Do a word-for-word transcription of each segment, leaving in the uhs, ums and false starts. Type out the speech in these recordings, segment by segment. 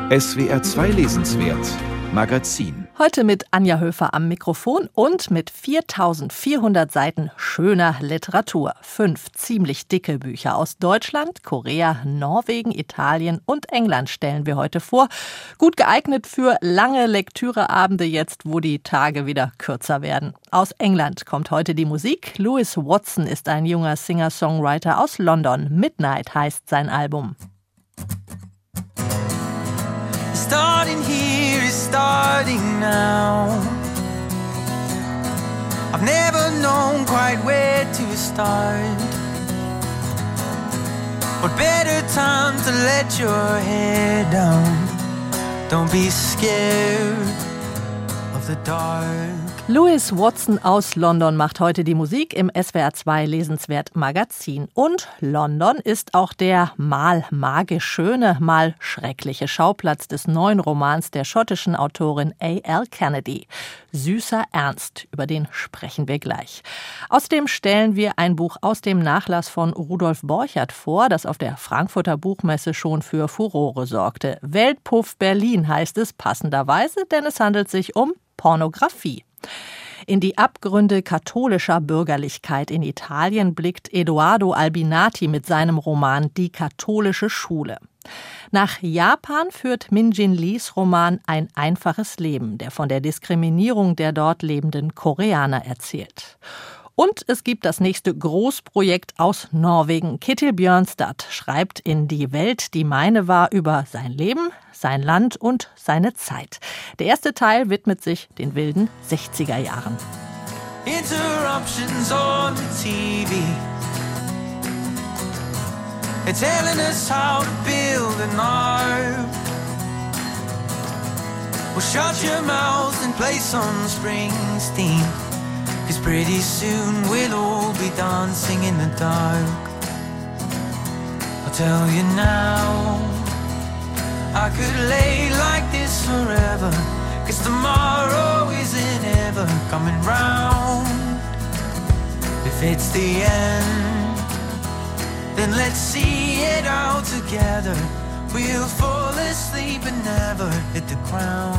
S W R zwei Lesenswert Magazin. Heute mit Anja Höfer am Mikrofon und mit viertausendvierhundert Seiten schöner Literatur. Fünf ziemlich dicke Bücher aus Deutschland, Korea, Norwegen, Italien und England stellen wir heute vor. Gut geeignet für lange Lektüreabende jetzt, wo die Tage wieder kürzer werden. Aus England kommt heute die Musik. Lewis Watson ist ein junger Singer-Songwriter aus London. Midnight heißt sein Album. Starting here is starting now. I've never known quite where to start. What better time to let your hair down? Don't be scared of the dark. Lewis Watson aus London macht heute die Musik im S W R zwei Lesenswert Magazin. Und London ist auch der mal magisch schöne, mal schreckliche Schauplatz des neuen Romans der schottischen Autorin A L Kennedy. Süßer Ernst, über den sprechen wir gleich. Außerdem stellen wir ein Buch aus dem Nachlass von Rudolf Borchert vor, das auf der Frankfurter Buchmesse schon für Furore sorgte. Weltpuff Berlin heißt es passenderweise, denn es handelt sich um Pornografie. In die Abgründe katholischer Bürgerlichkeit in Italien blickt Edoardo Albinati mit seinem Roman Die katholische Schule. Nach Japan führt Min Jin Lees Roman Ein einfaches Leben, der von der Diskriminierung der dort lebenden Koreaner erzählt. Und es gibt das nächste Großprojekt aus Norwegen. Ketil Bjørnstad schreibt in Die Welt, die meine war, über sein Leben, sein Land und seine Zeit. Der erste Teil widmet sich den wilden sechziger Jahren. Interruptions on the T V. They're telling us how to build an ark. Well, shut your mouth and play some Springsteen. 'Cause pretty soon we'll all be dancing in the dark. I'll tell you now, I could lay like this forever. 'Cause tomorrow isn't ever coming round. If it's the end, then let's see it out together. We'll fall asleep and never hit the ground.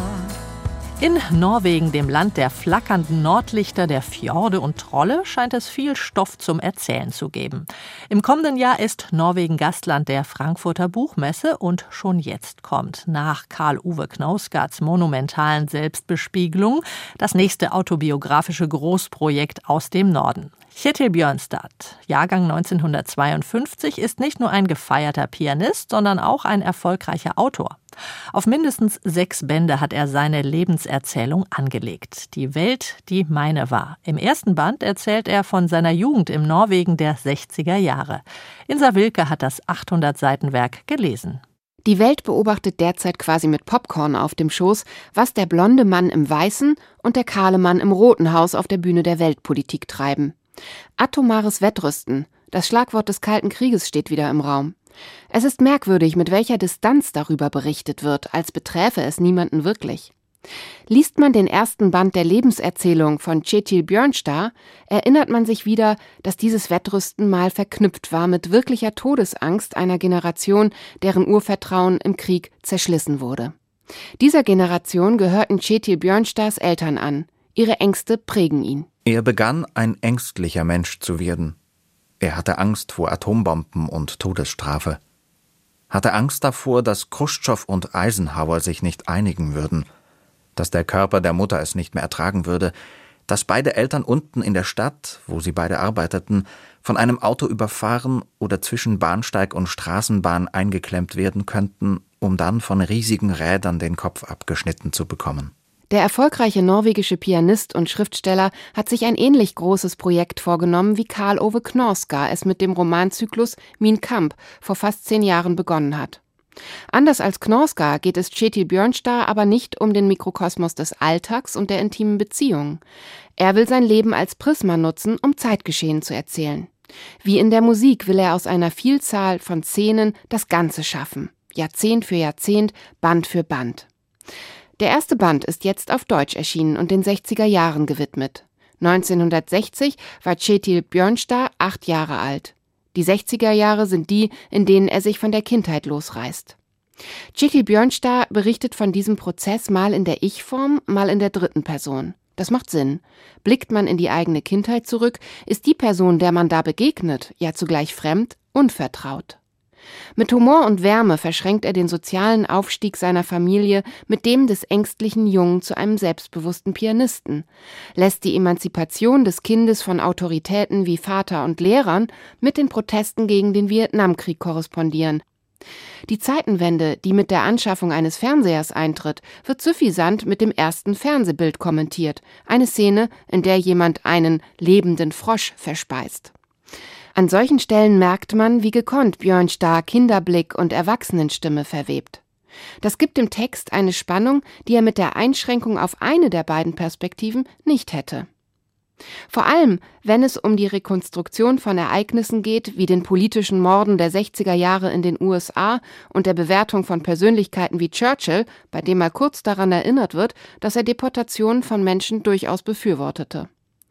In Norwegen, dem Land der flackernden Nordlichter, der Fjorde und Trolle, scheint es viel Stoff zum Erzählen zu geben. Im kommenden Jahr ist Norwegen Gastland der Frankfurter Buchmesse und schon jetzt kommt nach Karl-Uwe Knausgards monumentalen Selbstbespiegelung das nächste autobiografische Großprojekt aus dem Norden. Ketil Bjørnstad, Jahrgang neunzehnhundertzweiundfünfzig, ist nicht nur ein gefeierter Pianist, sondern auch ein erfolgreicher Autor. Auf mindestens sechs Bände hat er seine Lebenserzählung angelegt. Die Welt, die meine war. Im ersten Band erzählt er von seiner Jugend im Norwegen der sechziger Jahre. Insa Wilke hat das achthundert Seiten Werk gelesen. Die Welt beobachtet derzeit quasi mit Popcorn auf dem Schoß, was der blonde Mann im weißen und der kahle Mann im roten Haus auf der Bühne der Weltpolitik treiben. Atomares Wettrüsten, das Schlagwort des Kalten Krieges, steht wieder im Raum. Es ist merkwürdig, mit welcher Distanz darüber berichtet wird, als beträfe es niemanden wirklich. Liest man den ersten Band der Lebenserzählung von Ketil Bjørnstad, erinnert man sich wieder, dass dieses Wettrüsten mal verknüpft war mit wirklicher Todesangst einer Generation, deren Urvertrauen im Krieg zerschlissen wurde. Dieser Generation gehörten Ketil Bjørnstads Eltern an. Ihre Ängste prägen ihn. Er begann, ein ängstlicher Mensch zu werden. Er hatte Angst vor Atombomben und Todesstrafe. Hatte Angst davor, dass Chruschtschow und Eisenhower sich nicht einigen würden, dass der Körper der Mutter es nicht mehr ertragen würde, dass beide Eltern unten in der Stadt, wo sie beide arbeiteten, von einem Auto überfahren oder zwischen Bahnsteig und Straßenbahn eingeklemmt werden könnten, um dann von riesigen Rädern den Kopf abgeschnitten zu bekommen. Der erfolgreiche norwegische Pianist und Schriftsteller hat sich ein ähnlich großes Projekt vorgenommen, wie Karl-Ove Knausgård es mit dem Romanzyklus Min Kamp vor fast zehn Jahren begonnen hat. Anders als Knausgård geht es Ketil Bjørnstad aber nicht um den Mikrokosmos des Alltags und der intimen Beziehungen. Er will sein Leben als Prisma nutzen, um Zeitgeschehen zu erzählen. Wie in der Musik will er aus einer Vielzahl von Szenen das Ganze schaffen. Jahrzehnt für Jahrzehnt, Band für Band. Der erste Band ist jetzt auf Deutsch erschienen und den sechziger Jahren gewidmet. neunzehnhundertsechzig war Ketil Bjørnstad acht Jahre alt. Die sechziger Jahre sind die, in denen er sich von der Kindheit losreißt. Kjetil Bjørnstad berichtet von diesem Prozess mal in der Ich-Form, mal in der dritten Person. Das macht Sinn. Blickt man in die eigene Kindheit zurück, ist die Person, der man da begegnet, ja zugleich fremd, unvertraut. Mit Humor und Wärme verschränkt er den sozialen Aufstieg seiner Familie mit dem des ängstlichen Jungen zu einem selbstbewussten Pianisten, lässt die Emanzipation des Kindes von Autoritäten wie Vater und Lehrern mit den Protesten gegen den Vietnamkrieg korrespondieren. Die Zeitenwende, die mit der Anschaffung eines Fernsehers eintritt, wird suffisant mit dem ersten Fernsehbild kommentiert, eine Szene, in der jemand einen lebenden Frosch verspeist. An solchen Stellen merkt man, wie gekonnt Bjørnstad Kinderblick und Erwachsenenstimme verwebt. Das gibt dem Text eine Spannung, die er mit der Einschränkung auf eine der beiden Perspektiven nicht hätte. Vor allem, wenn es um die Rekonstruktion von Ereignissen geht, wie den politischen Morden der sechziger Jahre in den U S A und der Bewertung von Persönlichkeiten wie Churchill, bei dem er kurz daran erinnert wird, dass er Deportationen von Menschen durchaus befürwortete.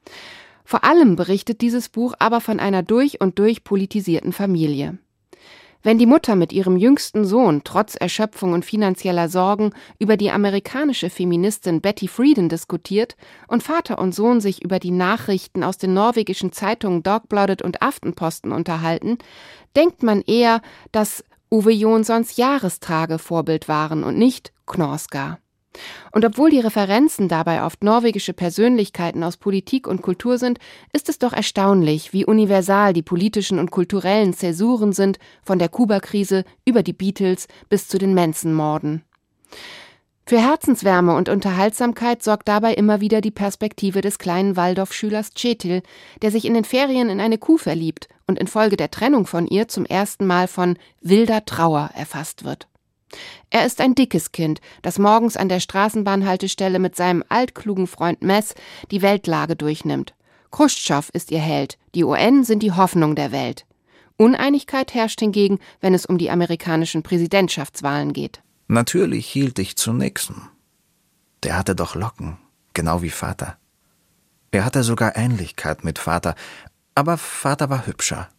Vor allem berichtet dieses Buch aber von einer durch und durch politisierten Familie. Wenn die Mutter mit ihrem jüngsten Sohn trotz Erschöpfung und finanzieller Sorgen über die amerikanische Feministin Betty Friedan diskutiert und Vater und Sohn sich über die Nachrichten aus den norwegischen Zeitungen Dagbladet und Aftenposten unterhalten, denkt man eher, dass Uwe Jonssons Jahrestage Vorbild waren und nicht Knausgård. Und obwohl die Referenzen dabei oft norwegische Persönlichkeiten aus Politik und Kultur sind, ist es doch erstaunlich, wie universal die politischen und kulturellen Zäsuren sind, von der Kuba-Krise über die Beatles bis zu den Manson-Morden. Für Herzenswärme und Unterhaltsamkeit sorgt dabei immer wieder die Perspektive des kleinen Waldorfschülers Kjetil, der sich in den Ferien in eine Kuh verliebt und infolge der Trennung von ihr zum ersten Mal von wilder Trauer erfasst wird. Er ist ein dickes Kind, das morgens an der Straßenbahnhaltestelle mit seinem altklugen Freund Mess die Weltlage durchnimmt. Chruschtschow ist ihr Held, die U N sind die Hoffnung der Welt. Uneinigkeit herrscht hingegen, wenn es um die amerikanischen Präsidentschaftswahlen geht. Natürlich hielt ich zu Nixon. Der hatte doch Locken, genau wie Vater. Er hatte sogar Ähnlichkeit mit Vater, aber Vater war hübscher.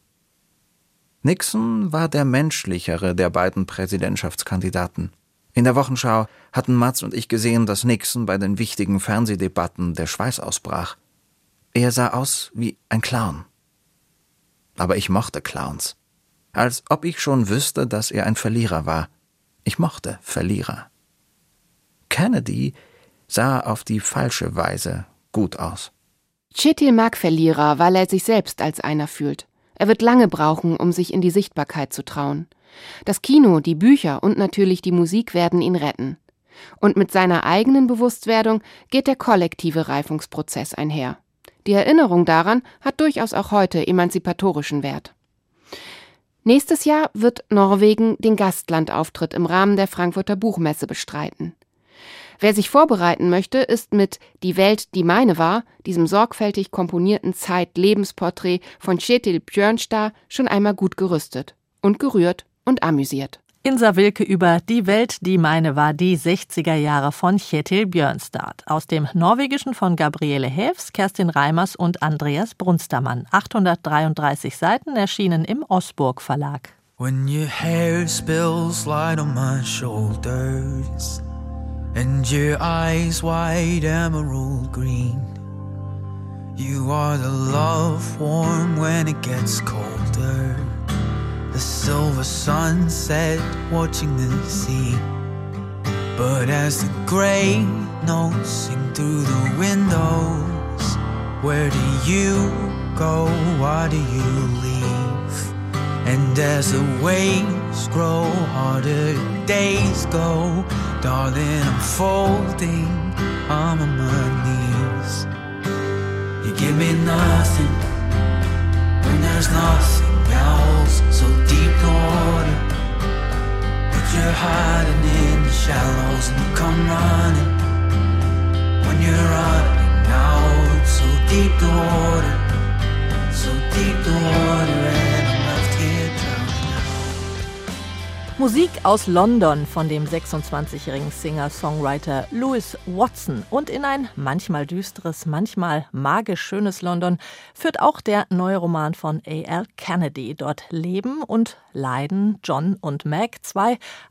Nixon war der menschlichere der beiden Präsidentschaftskandidaten. In der Wochenschau hatten Mats und ich gesehen, dass Nixon bei den wichtigen Fernsehdebatten der Schweiß ausbrach. Er sah aus wie ein Clown. Aber ich mochte Clowns. Als ob ich schon wüsste, dass er ein Verlierer war. Ich mochte Verlierer. Kennedy sah auf die falsche Weise gut aus. Kjetil mag Verlierer, weil er sich selbst als einer fühlt. Er wird lange brauchen, um sich in die Sichtbarkeit zu trauen. Das Kino, die Bücher und natürlich die Musik werden ihn retten. Und mit seiner eigenen Bewusstwerdung geht der kollektive Reifungsprozess einher. Die Erinnerung daran hat durchaus auch heute emanzipatorischen Wert. Nächstes Jahr wird Norwegen den Gastlandauftritt im Rahmen der Frankfurter Buchmesse bestreiten. Wer sich vorbereiten möchte, ist mit Die Welt, die meine war, diesem sorgfältig komponierten Zeit-Lebensporträt von Kjetil Bjørnstad, schon einmal gut gerüstet und gerührt und amüsiert. Insa Wilke über Die Welt, die meine war, die sechziger Jahre von Kjetil Bjørnstad. Aus dem Norwegischen von Gabriele Häfs, Kerstin Reimers und Andreas Brunstermann. achthundertdreiunddreißig Seiten, erschienen im Osburg Verlag. When your hair spills light on my shoulders and your eyes wide emerald green, you are the love warm when it gets colder, the silver sunset watching the sea. But as the gray notes sing through the windows, where do you go, why do you leave? And as the waves grow harder, days go, darling, I'm folding, I'm on my knees. You give me nothing when there's nothing else, so deep the water, but you're hiding in the shallows, and you come running when you're running out. So deep the water, so deep the water, and I'm left here drowning out. Musik aus London von dem sechsundzwanzigjährigen Singer-Songwriter Louis Watson. Und in ein manchmal düsteres, manchmal magisch schönes London führt auch der neue Roman von A L Kennedy. Dort leben und leiden John und Meg, zwei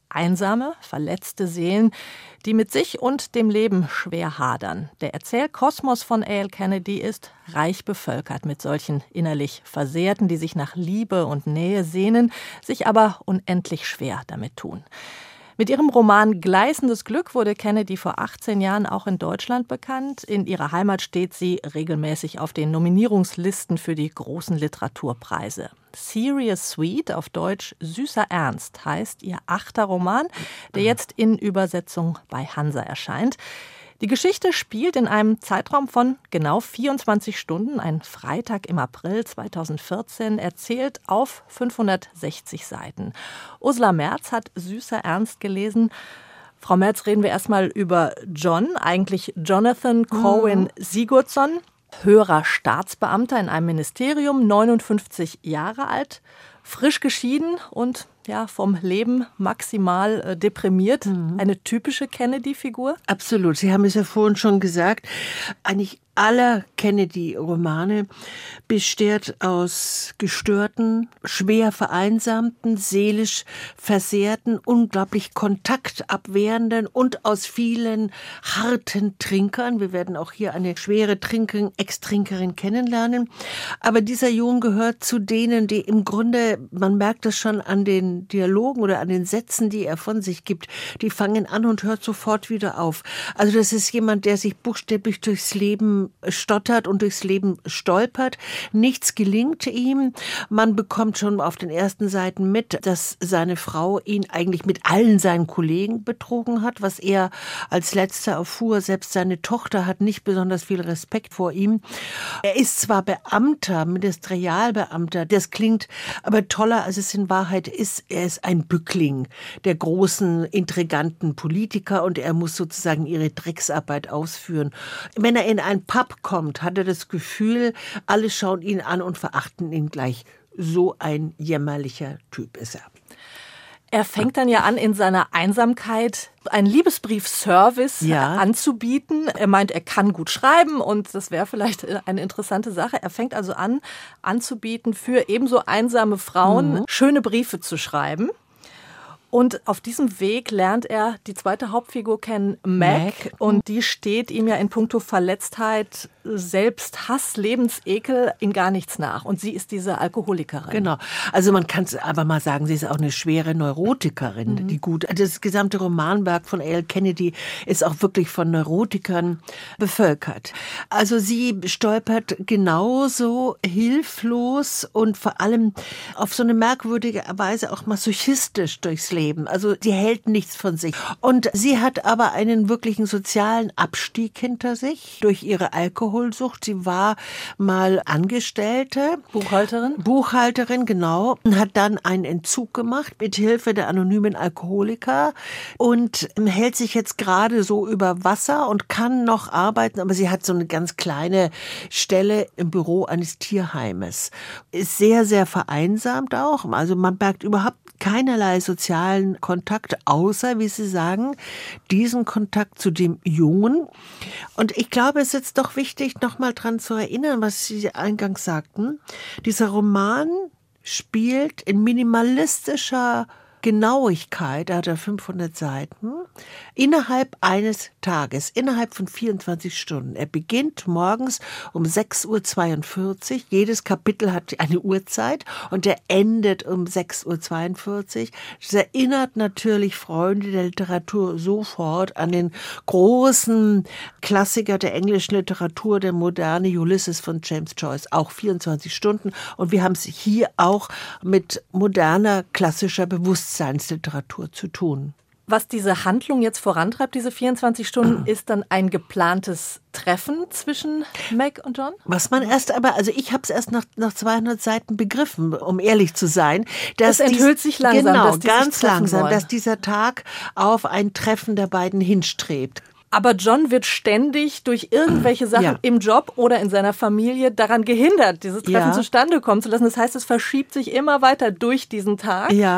einsame, verletzte Seelen, die mit sich und dem Leben schwer hadern. Der Erzählkosmos von A L Kennedy ist reich bevölkert mit solchen innerlich Versehrten, die sich nach Liebe und Nähe sehnen, sich aber unendlich schwer damit tun. Mit ihrem Roman Gleißendes Glück wurde Kennedy vor achtzehn Jahren auch in Deutschland bekannt. In ihrer Heimat steht sie regelmäßig auf den Nominierungslisten für die großen Literaturpreise. Serious Sweet, auf Deutsch Süßer Ernst, heißt ihr achter Roman, der jetzt in Übersetzung bei Hansa erscheint. Die Geschichte spielt in einem Zeitraum von genau vierundzwanzig Stunden, ein Freitag im April zweitausendvierzehn, erzählt auf fünfhundertsechzig Seiten. Ursula Merz hat Süßer Ernst gelesen. Frau Merz, reden wir erstmal über John, eigentlich Jonathan Corwin Sigurdsson, höherer Staatsbeamter in einem Ministerium, neunundfünfzig Jahre alt, frisch geschieden und ja, vom Leben maximal äh, deprimiert. Mhm. Eine typische Kennedy-Figur? Absolut. Sie haben es ja vorhin schon gesagt. Eigentlich aller Kennedy-Romane besteht aus gestörten, schwer vereinsamten, seelisch versehrten, unglaublich kontaktabwehrenden und aus vielen harten Trinkern. Wir werden auch hier eine schwere Trinkerin, Ex-Trinkerin kennenlernen. Aber dieser Junge gehört zu denen, die im Grunde, man merkt das schon an den Dialogen oder an den Sätzen, die er von sich gibt, die fangen an und hört sofort wieder auf. Also das ist jemand, der sich buchstäblich durchs Leben stottert und durchs Leben stolpert. Nichts gelingt ihm. Man bekommt schon auf den ersten Seiten mit, dass seine Frau ihn eigentlich mit allen seinen Kollegen betrogen hat, was er als Letzter erfuhr. Selbst seine Tochter hat nicht besonders viel Respekt vor ihm. Er ist zwar Beamter, Ministerialbeamter, das klingt aber toller, als es in Wahrheit ist. Er ist ein Bückling der großen, intriganten Politiker und er muss sozusagen ihre Drecksarbeit ausführen. Wenn er in ein Pub kommt, hat er das Gefühl, alle schauen ihn an und verachten ihn gleich. So ein jämmerlicher Typ ist er. Er fängt dann ja an, in seiner Einsamkeit einen Liebesbrief-Service ja. anzubieten. Er meint, er kann gut schreiben und das wäre vielleicht eine interessante Sache. Er fängt also an, anzubieten, für ebenso einsame Frauen mhm. schöne Briefe zu schreiben. Und auf diesem Weg lernt er die zweite Hauptfigur kennen, Meg. Meg. Und die steht ihm ja in puncto Verletztheit, Selbsthass, Lebensekel in gar nichts nach. Und sie ist diese Alkoholikerin. Genau. Also man kann es aber mal sagen, sie ist auch eine schwere Neurotikerin, mhm. die gut. Das gesamte Romanwerk von A L Kennedy ist auch wirklich von Neurotikern bevölkert. Also sie stolpert genauso hilflos und vor allem auf so eine merkwürdige Weise auch masochistisch durchs Leben. Also sie hält nichts von sich. Und sie hat aber einen wirklichen sozialen Abstieg hinter sich durch ihre Alkoholsucht. Sie war mal Angestellte. Buchhalterin? Buchhalterin, genau. Und hat dann einen Entzug gemacht mit Hilfe der anonymen Alkoholiker und hält sich jetzt gerade so über Wasser und kann noch arbeiten, aber sie hat so eine ganz kleine Stelle im Büro eines Tierheimes. Ist sehr, sehr vereinsamt auch. Also man merkt überhaupt keinerlei sozialen Kontakt, außer, wie Sie sagen, diesen Kontakt zu dem Jungen. Und ich glaube, es ist jetzt doch wichtig, noch mal dran zu erinnern, was Sie eingangs sagten. Dieser Roman spielt in minimalistischer Genauigkeit, da hat er fünfhundert Seiten, innerhalb eines Tages, innerhalb von vierundzwanzig Stunden. Er beginnt morgens um sechs Uhr zweiundvierzig, jedes Kapitel hat eine Uhrzeit und er endet um sechs Uhr zweiundvierzig. Das erinnert natürlich Freunde der Literatur sofort an den großen Klassiker der englischen Literatur, der moderne Ulysses von James Joyce, auch vierundzwanzig Stunden. Und wir haben es hier auch mit moderner, klassischer Bewusstseinsliteratur zu tun. Was diese Handlung jetzt vorantreibt, diese vierundzwanzig Stunden, ist dann ein geplantes Treffen zwischen Meg und John? Was man erst aber, also ich habe es erst nach, nach zweihundert Seiten begriffen, um ehrlich zu sein. Dass es enthüllt dies, sich langsam, genau, dass die ganz sich langsam, wollen. Dass dieser Tag auf ein Treffen der beiden hinstrebt. Aber John wird ständig durch irgendwelche Sachen ja. im Job oder in seiner Familie daran gehindert, dieses Treffen ja. zustande kommen zu lassen. Das heißt, es verschiebt sich immer weiter durch diesen Tag. Ja.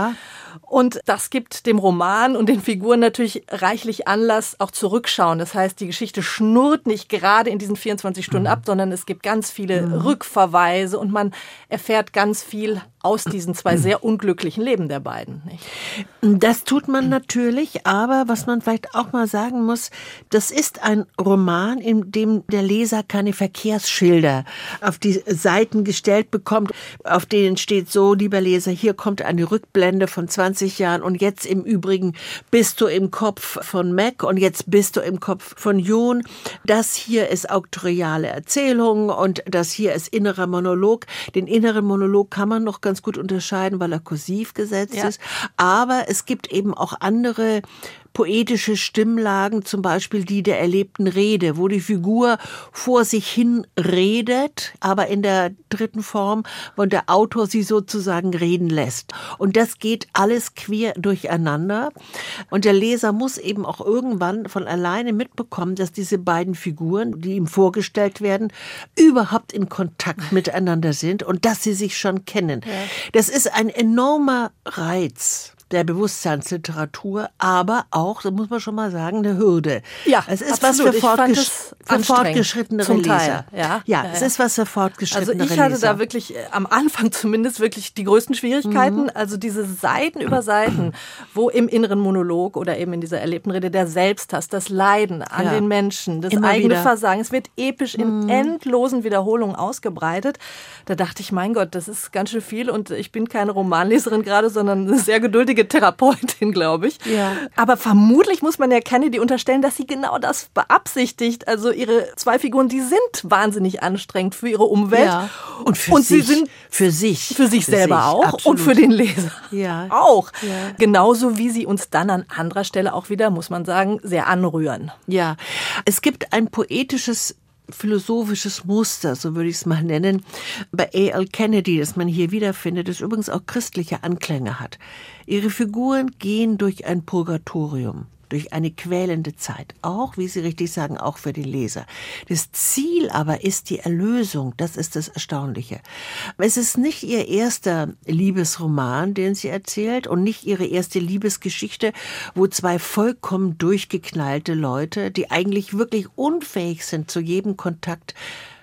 Und das gibt dem Roman und den Figuren natürlich reichlich Anlass, auch zurückschauen. Das heißt, die Geschichte schnurrt nicht gerade in diesen vierundzwanzig Stunden ab, sondern es gibt ganz viele mhm. Rückverweise und man erfährt ganz viel aus diesen zwei sehr unglücklichen Leben der beiden. Nicht? Das tut man natürlich, aber was man vielleicht auch mal sagen muss, das ist ein Roman, in dem der Leser keine Verkehrsschilder auf die Seiten gestellt bekommt, auf denen steht so, lieber Leser, hier kommt eine Rückblende von zwanzig Jahren und jetzt im Übrigen bist du im Kopf von Mac und jetzt bist du im Kopf von Jon. Das hier ist auktoriale Erzählung und das hier ist innerer Monolog. Den inneren Monolog kann man noch ganz gut unterscheiden, weil er kursiv gesetzt ja. ist. Aber es gibt eben auch andere poetische Stimmlagen, zum Beispiel die der erlebten Rede, wo die Figur vor sich hin redet, aber in der dritten Form, wo der Autor sie sozusagen reden lässt. Und das geht alles quer durcheinander. Und der Leser muss eben auch irgendwann von alleine mitbekommen, dass diese beiden Figuren, die ihm vorgestellt werden, überhaupt in Kontakt miteinander sind und dass sie sich schon kennen. Ja. Das ist ein enormer Reiz der Bewusstseinsliteratur, aber auch, so muss man schon mal sagen, eine Hürde. Ja, es ist absolut. was für, fortgesch für fortgeschrittenere Leser. Ja, ja, ja, ja, es ja. ist was für fortgeschrittenere Leser. Also ich hatte Leser. da wirklich äh, am Anfang zumindest wirklich die größten Schwierigkeiten. Mhm. Also diese Seiten über Seiten, wo im inneren Monolog oder eben in dieser erlebten Rede der Selbsthass, das Leiden an ja. den Menschen, das Immer eigene wieder. Versagen, es wird episch in mhm. endlosen Wiederholungen ausgebreitet. Da dachte ich, mein Gott, das ist ganz schön viel und ich bin keine Romanleserin gerade, sondern eine sehr geduldige Therapeutin, glaube ich. Ja. Aber vermutlich muss man ja Kennedy unterstellen, dass sie genau das beabsichtigt. Also ihre zwei Figuren, die sind wahnsinnig anstrengend für ihre Umwelt. Ja. Und für und sich. sie sind für sich. Für sich für selber sich, auch absolut. Und für den Leser ja. auch. Ja. Genauso wie sie uns dann an anderer Stelle auch wieder, muss man sagen, sehr anrühren. Ja, es gibt ein poetisches philosophisches Muster, so würde ich es mal nennen, bei A L Kennedy, das man hier wiederfindet, das übrigens auch christliche Anklänge hat. Ihre Figuren gehen durch ein Purgatorium, durch eine quälende Zeit. Auch, wie Sie richtig sagen, auch für den Leser. Das Ziel aber ist die Erlösung. Das ist das Erstaunliche. Es ist nicht ihr erster Liebesroman, den sie erzählt, und nicht ihre erste Liebesgeschichte, wo zwei vollkommen durchgeknallte Leute, die eigentlich wirklich unfähig sind zu jedem Kontakt,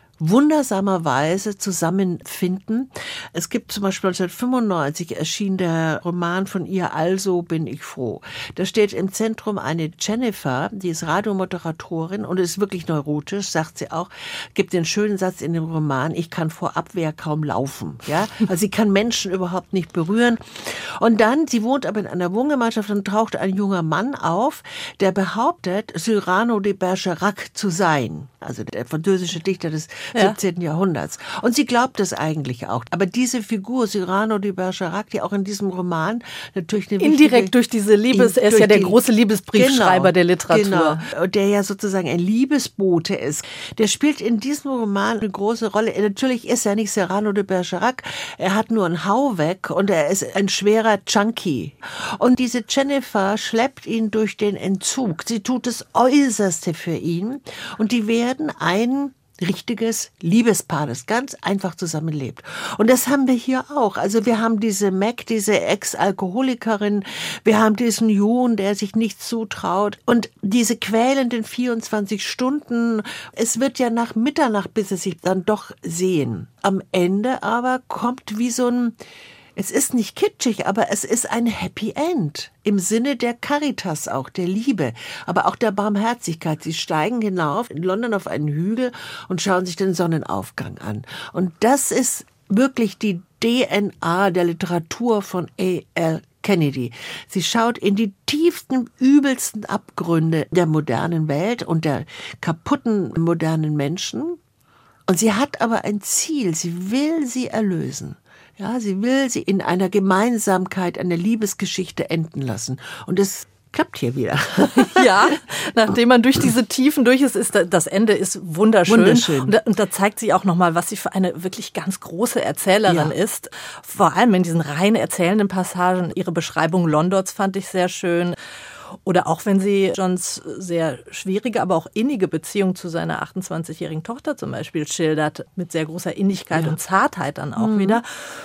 wundersamerweise zusammenfinden. Es gibt zum Beispiel neunzehnhundertfünfundneunzig erschien der Roman von ihr, Also bin ich froh. Da steht im Zentrum eine Jennifer, die ist Radiomoderatorin und ist wirklich neurotisch, sagt sie auch, gibt den schönen Satz in dem Roman, ich kann vor Abwehr kaum laufen. Ja, also sie kann Menschen überhaupt nicht berühren. Und dann, sie wohnt aber in einer Wohngemeinschaft und taucht ein junger Mann auf, der behauptet, Cyrano de Bergerac zu sein. Also der französische Dichter des ja. siebzehnten Jahrhunderts. Und sie glaubt es eigentlich auch. Aber diese Figur, Cyrano de Bergerac, die auch in diesem Roman natürlich eine indirekt wichtige, durch diese Liebes, er ist ja der die, große Liebesbriefschreiber genau, der Literatur. Genau, der ja sozusagen ein Liebesbote ist. Der spielt in diesem Roman eine große Rolle. Natürlich ist er nicht Cyrano de Bergerac, er hat nur einen Hau weg und er ist ein schwerer Junkie. Und diese Jennifer schleppt ihn durch den Entzug. Sie tut das Äußerste für ihn und die werden ein richtiges Liebespaar, das ganz einfach zusammenlebt. Und das haben wir hier auch. Also wir haben diese Mac, diese Ex-Alkoholikerin, wir haben diesen Jon, der sich nichts zutraut und diese quälenden vierundzwanzig Stunden. Es wird ja nach Mitternacht, bis sie sich dann doch sehen. Am Ende aber kommt wie so ein Es ist nicht kitschig, aber es ist ein Happy End. Im Sinne der Caritas auch, der Liebe, aber auch der Barmherzigkeit. Sie steigen hinauf in London auf einen Hügel und schauen sich den Sonnenaufgang an. Und das ist wirklich die D N A der Literatur von A L Kennedy. Sie schaut in die tiefsten, übelsten Abgründe der modernen Welt und der kaputten modernen Menschen. Und sie hat aber ein Ziel. Sie will sie erlösen. Ja, sie will sie in einer Gemeinsamkeit, einer Liebesgeschichte enden lassen. Und es klappt hier wieder. Ja, nachdem man durch diese Tiefen durch ist, ist das Ende ist wunderschön. wunderschön. Und, da, und da zeigt sie auch nochmal, was sie für eine wirklich ganz große Erzählerin ja. ist. Vor allem in diesen rein erzählenden Passagen. Ihre Beschreibung Londons fand ich sehr schön. Oder auch wenn sie Johns sehr schwierige, aber auch innige Beziehung zu seiner achtundzwanzigjährigen Tochter zum Beispiel schildert, mit sehr großer Innigkeit ja. und Zartheit dann auch mhm. wieder.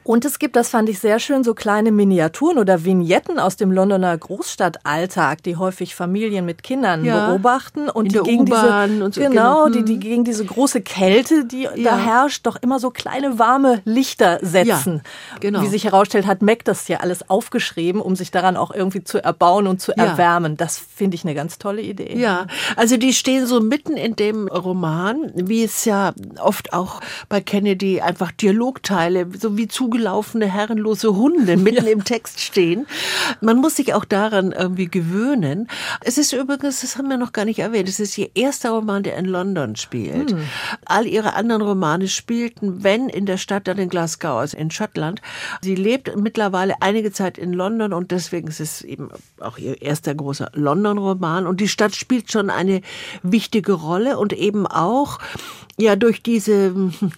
Und es gibt, das fand ich sehr schön, so kleine Miniaturen oder Vignetten aus dem Londoner Großstadtalltag, die häufig Familien mit Kindern ja. beobachten und in die der gegen U-Bahn diese und so, genau, genau. Die, die gegen diese große Kälte, die ja. da herrscht, doch immer so kleine warme Lichter setzen. Ja, genau. Wie sich herausstellt, hat Mac das ja alles aufgeschrieben, um sich daran auch irgendwie zu erbauen und zu ja. erwärmen. Das finde ich eine ganz tolle Idee. Ja, also die stehen so mitten in dem Roman, wie es ja oft auch bei Kennedy einfach Dialogteile, so wie zugelaufene, herrenlose Hunde mitten ja. im Text stehen. Man muss sich auch daran irgendwie gewöhnen. Es ist übrigens, das haben wir noch gar nicht erwähnt, es ist ihr erster Roman, der in London spielt. Hm. All ihre anderen Romane spielten, wenn in der Stadt, dann in Glasgow, also in Schottland. Sie lebt mittlerweile einige Zeit in London und deswegen ist es eben auch ihr erster großer London-Roman. Und die Stadt spielt schon eine wichtige Rolle und eben auch ja durch diese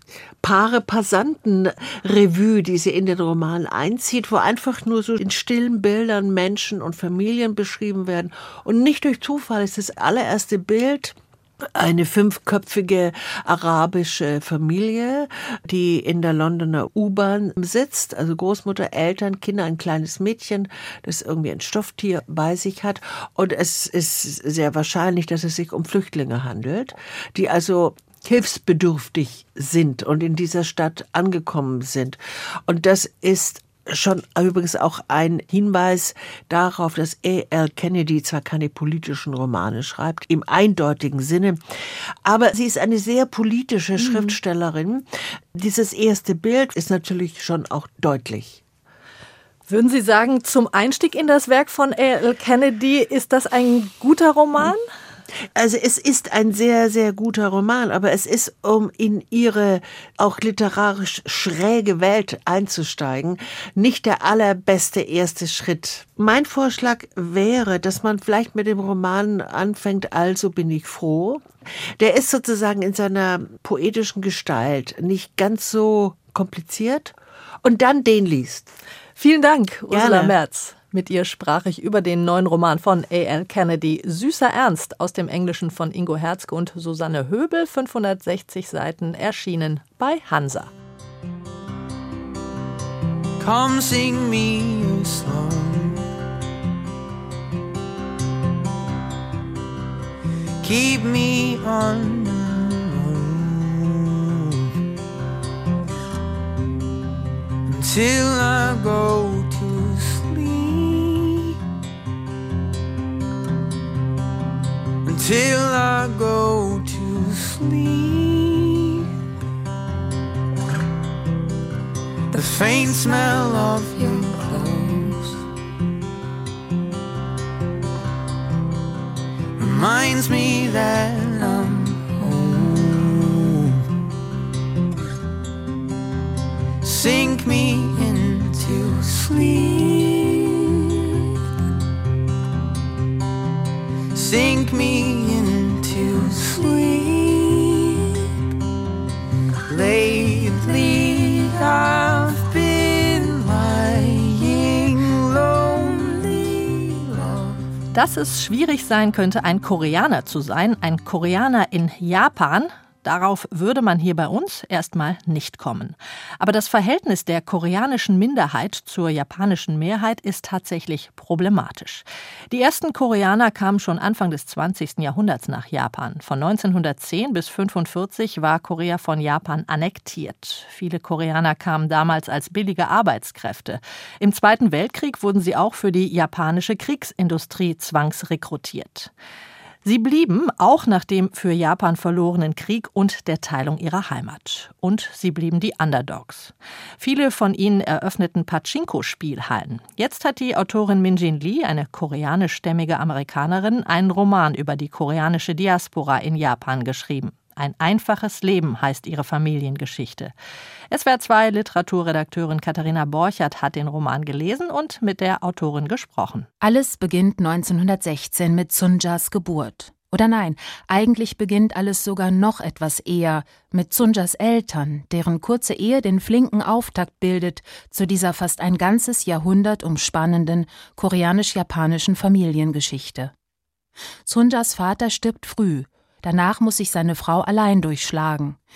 Paare Passanten-Revue, die sie in den Roman einzieht, wo einfach nur so in stillen Bildern Menschen und Familien beschrieben werden. Und nicht durch Zufall ist das allererste Bild eine fünfköpfige arabische Familie, die in der Londoner U-Bahn sitzt, also Großmutter, Eltern, Kinder, ein kleines Mädchen, das irgendwie ein Stofftier bei sich hat. Und es ist sehr wahrscheinlich, dass es sich um Flüchtlinge handelt, die also hilfsbedürftig sind und in dieser Stadt angekommen sind. Und das ist schon übrigens auch ein Hinweis darauf, dass A L Kennedy zwar keine politischen Romane schreibt, im eindeutigen Sinne, aber sie ist eine sehr politische mhm. Schriftstellerin. Dieses erste Bild ist natürlich schon auch deutlich. Würden Sie sagen, zum Einstieg in das Werk von A L Kennedy ist das ein guter Roman? Also es ist ein sehr, sehr guter Roman, aber es ist, um in ihre auch literarisch schräge Welt einzusteigen, nicht der allerbeste erste Schritt. Mein Vorschlag wäre, dass man vielleicht mit dem Roman anfängt, Also bin ich froh. Der ist sozusagen in seiner poetischen Gestalt nicht ganz so kompliziert und dann den liest. Vielen Dank, Ursula Gerne. Merz. Mit ihr sprach ich über den neuen Roman von A L Kennedy, Süßer Ernst, aus dem Englischen von Ingo Herzke und Susanne Höbel, fünfhundertsechzig Seiten, erschienen bei Hansa. Come sing me a song, keep me on the road until I go to Till I go to sleep. The faint smell of your clothes reminds me that I'm home. Sink me into sleep. Sink me into sleep. Lately I've been lying lonely, love. Dass es schwierig sein könnte, ein Koreaner zu sein, ein Koreaner in Japan, darauf würde man hier bei uns erstmal nicht kommen. Aber das Verhältnis der koreanischen Minderheit zur japanischen Mehrheit ist tatsächlich problematisch. Die ersten Koreaner kamen schon Anfang des zwanzigsten Jahrhunderts nach Japan. Von neunzehnhundertzehn bis fünfundvierzig war Korea von Japan annektiert. Viele Koreaner kamen damals als billige Arbeitskräfte. Im Zweiten Weltkrieg wurden sie auch für die japanische Kriegsindustrie zwangsrekrutiert. Sie blieben auch nach dem für Japan verlorenen Krieg und der Teilung ihrer Heimat. Und sie blieben die Underdogs. Viele von ihnen eröffneten Pachinko-Spielhallen. Jetzt hat die Autorin Min-Jin Lee, eine koreanischstämmige Amerikanerin, einen Roman über die koreanische Diaspora in Japan geschrieben. Ein einfaches Leben heißt ihre Familiengeschichte. S W R zwei Literaturredakteurin Katharina Borchert hat den Roman gelesen und mit der Autorin gesprochen. Alles beginnt neunzehnhundertsechzehn mit Sunjas Geburt. Oder nein, eigentlich beginnt alles sogar noch etwas eher mit Sunjas Eltern, deren kurze Ehe den flinken Auftakt bildet zu dieser fast ein ganzes Jahrhundert umspannenden koreanisch-japanischen Familiengeschichte. Sunjas Vater stirbt früh. Danach muss sich seine Frau allein durchschlagen.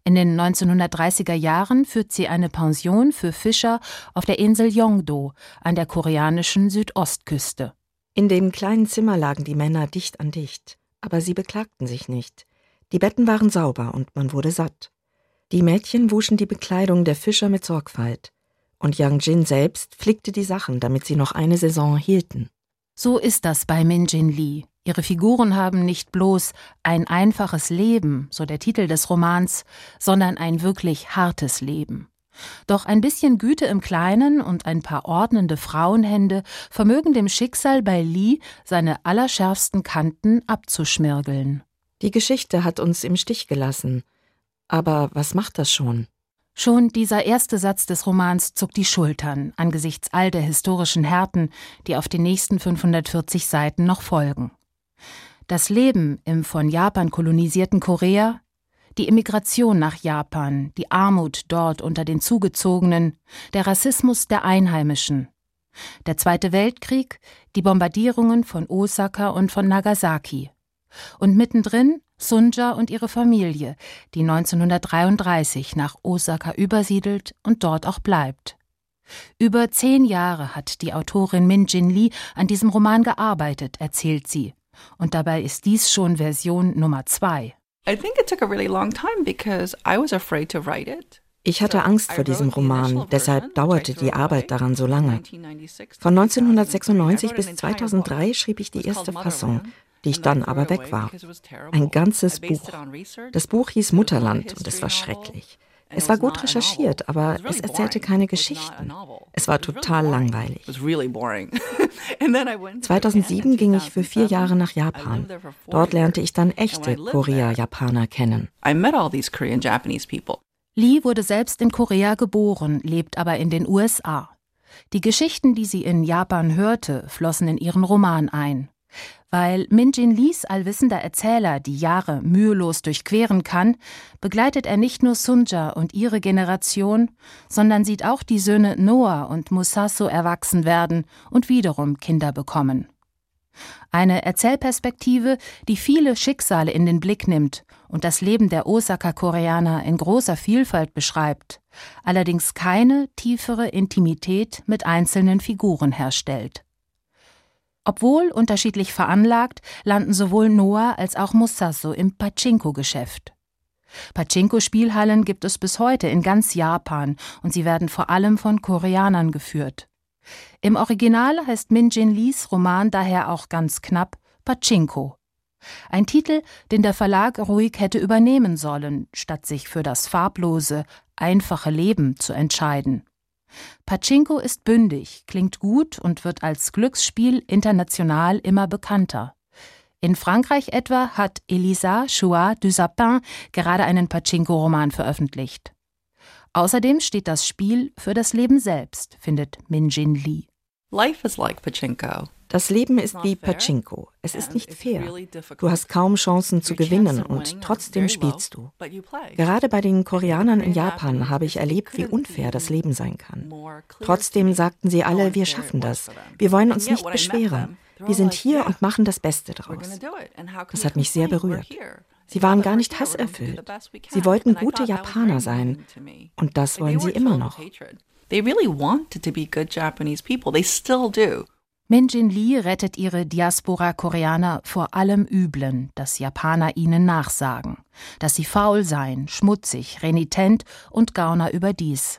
In den neunzehnhundertdreißiger Jahren führt sie eine Pension für Fischer auf der Insel Yeongdo an der koreanischen Südostküste. In dem kleinen Zimmer lagen die Männer dicht an dicht, aber sie beklagten sich nicht. Die Betten waren sauber und man wurde satt. Die Mädchen wuschen die Bekleidung der Fischer mit Sorgfalt. Und Yang Jin selbst flickte die Sachen, damit sie noch eine Saison hielten. So ist das bei Min Jin Lee. Ihre Figuren haben nicht bloß ein einfaches Leben, so der Titel des Romans, sondern ein wirklich hartes Leben. Doch ein bisschen Güte im Kleinen und ein paar ordnende Frauenhände vermögen dem Schicksal bei Lee seine allerschärfsten Kanten abzuschmirgeln. Die Geschichte hat uns im Stich gelassen. Aber was macht das schon? Schon dieser erste Satz des Romans zuckt die Schultern angesichts all der historischen Härten, die auf den nächsten fünfhundertvierzig Seiten noch folgen. Das Leben im von Japan kolonisierten Korea, die Emigration nach Japan, die Armut dort unter den Zugezogenen, der Rassismus der Einheimischen, der Zweite Weltkrieg, die Bombardierungen von Osaka und von Nagasaki. Und mittendrin Sunja und ihre Familie, die neunzehnhundertdreiunddreißig nach Osaka übersiedelt und dort auch bleibt. Über zehn Jahre hat die Autorin Min Jin Lee an diesem Roman gearbeitet, erzählt sie. Und dabei ist dies schon Version Nummer zwei. Ich hatte Angst vor diesem Roman, deshalb dauerte die Arbeit daran so lange. Von neunzehnhundertsechsundneunzig bis zweitausenddrei schrieb ich die erste Fassung, die ich dann aber weg war. Ein ganzes Buch. Das Buch hieß Mutterland und es war schrecklich. Es war gut recherchiert, aber es erzählte keine Geschichten. Es war total langweilig. zweitausendsieben ging ich für vier Jahre nach Japan. Dort lernte ich dann echte Korea-Japaner kennen. Lee wurde selbst in Korea geboren, lebt aber in den U S A. Die Geschichten, die sie in Japan hörte, flossen in ihren Roman ein. Weil Min Jin Lees allwissender Erzähler die Jahre mühelos durchqueren kann, begleitet er nicht nur Sunja und ihre Generation, sondern sieht auch die Söhne Noah und Musasu erwachsen werden und wiederum Kinder bekommen. Eine Erzählperspektive, die viele Schicksale in den Blick nimmt und das Leben der Osaka-Koreaner in großer Vielfalt beschreibt, allerdings keine tiefere Intimität mit einzelnen Figuren herstellt. Obwohl unterschiedlich veranlagt, landen sowohl Noah als auch Musasu im Pachinko-Geschäft. Pachinko-Spielhallen gibt es bis heute in ganz Japan und sie werden vor allem von Koreanern geführt. Im Original heißt Min Jin Lees Roman daher auch ganz knapp Pachinko. Ein Titel, den der Verlag ruhig hätte übernehmen sollen, statt sich für das farblose, einfache Leben zu entscheiden. Pachinko ist bündig, klingt gut und wird als Glücksspiel international immer bekannter. In Frankreich etwa hat Elisa Chouat du Sapin gerade einen Pachinko-Roman veröffentlicht. Außerdem steht das Spiel für das Leben selbst, findet Min Jin Lee. Life is like Pachinko. Das Leben ist wie Pachinko. Es ist nicht fair. Du hast kaum Chancen zu gewinnen und trotzdem spielst du. Gerade bei den Koreanern in Japan habe ich erlebt, wie unfair das Leben sein kann. Trotzdem sagten sie alle, wir schaffen das. Wir wollen uns nicht beschweren. Wir sind hier und machen das Beste draus. Das hat mich sehr berührt. Sie waren gar nicht hasserfüllt. Sie wollten gute Japaner sein. Und das wollen sie immer noch. They really wanted to be good Japanese people. They still do. Min Jin Lee rettet ihre Diaspora-Koreaner vor allem Üblen, das Japaner ihnen nachsagen. Dass sie faul seien, schmutzig, renitent und Gauner überdies.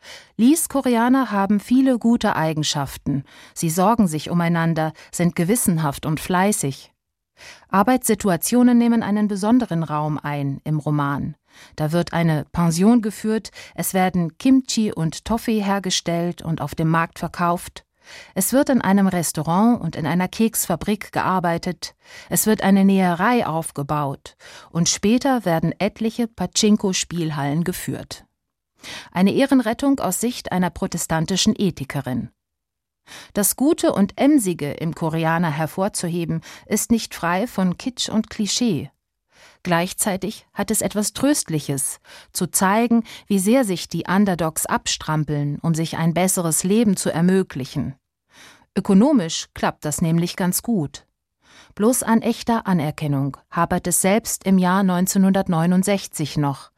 Lees Koreaner haben viele gute Eigenschaften. Sie sorgen sich umeinander, sind gewissenhaft und fleißig. Arbeitssituationen nehmen einen besonderen Raum ein im Roman. Da wird eine Pension geführt, es werden Kimchi und Toffee hergestellt und auf dem Markt verkauft. Es wird in einem Restaurant und in einer Keksfabrik gearbeitet, es wird eine Näherei aufgebaut und später werden etliche Pachinko-Spielhallen geführt. Eine Ehrenrettung aus Sicht einer protestantischen Ethikerin. Das Gute und Emsige im Koreaner hervorzuheben, ist nicht frei von Kitsch und Klischee. Gleichzeitig hat es etwas Tröstliches, zu zeigen, wie sehr sich die Underdogs abstrampeln, um sich ein besseres Leben zu ermöglichen. Ökonomisch klappt das nämlich ganz gut. Bloß an echter Anerkennung hapert es selbst im Jahr neunzehnhundertneunundsechzig noch,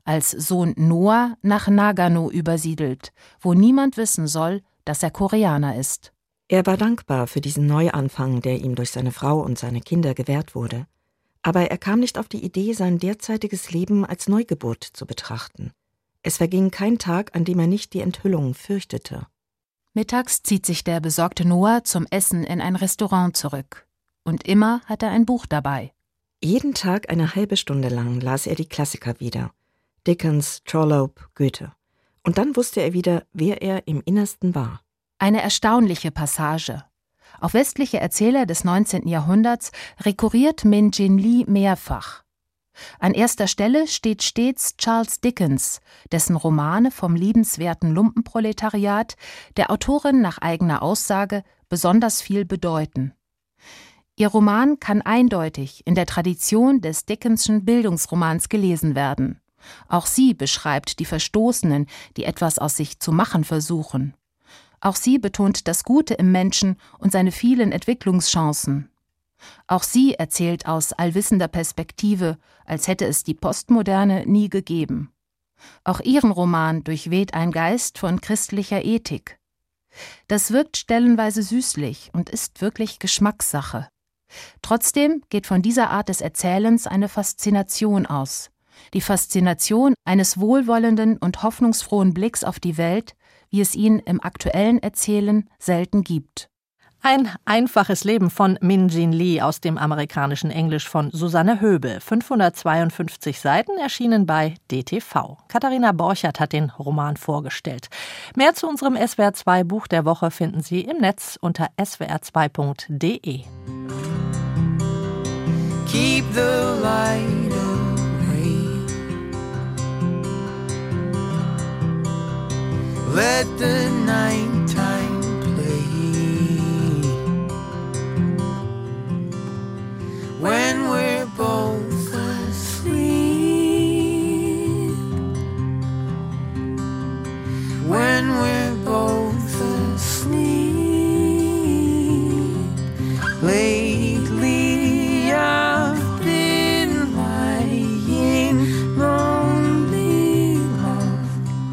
als Sohn Noah nach Nagano übersiedelt, wo niemand wissen soll, dass er Koreaner ist. Er war dankbar für diesen Neuanfang, der ihm durch seine Frau und seine Kinder gewährt wurde. Aber er kam nicht auf die Idee, sein derzeitiges Leben als Neugeburt zu betrachten. Es verging kein Tag, an dem er nicht die Enthüllung fürchtete. Mittags zieht sich der besorgte Noah zum Essen in ein Restaurant zurück. Und immer hat er ein Buch dabei. Jeden Tag eine halbe Stunde lang las er die Klassiker wieder. Dickens, Trollope, Goethe. Und dann wusste er wieder, wer er im Innersten war. Eine erstaunliche Passage. Auf westliche Erzähler des neunzehnten Jahrhunderts rekurriert Min Jin Lee mehrfach. An erster Stelle steht stets Charles Dickens, dessen Romane vom liebenswerten Lumpenproletariat der Autorin nach eigener Aussage besonders viel bedeuten. Ihr Roman kann eindeutig in der Tradition des Dickenschen Bildungsromans gelesen werden. Auch sie beschreibt die Verstoßenen, die etwas aus sich zu machen versuchen. Auch sie betont das Gute im Menschen und seine vielen Entwicklungschancen. Auch sie erzählt aus allwissender Perspektive, als hätte es die Postmoderne nie gegeben. Auch ihren Roman durchweht ein Geist von christlicher Ethik. Das wirkt stellenweise süßlich und ist wirklich Geschmackssache. Trotzdem geht von dieser Art des Erzählens eine Faszination aus. Die Faszination eines wohlwollenden und hoffnungsfrohen Blicks auf die Welt, wie es ihn im aktuellen Erzählen selten gibt. Ein einfaches Leben von Min Jin Lee aus dem amerikanischen Englisch von Susanne Höbel. fünfhundertzweiundfünfzig Seiten, erschienen bei D T V. Katharina Borchert hat den Roman vorgestellt. Mehr zu unserem S W R zwei Buch der Woche finden Sie im Netz unter s w r zwei punkt d e. Keep the light away. Let the nighttime play. When we're both asleep, when we're both asleep, lately I've been lying lonely, love.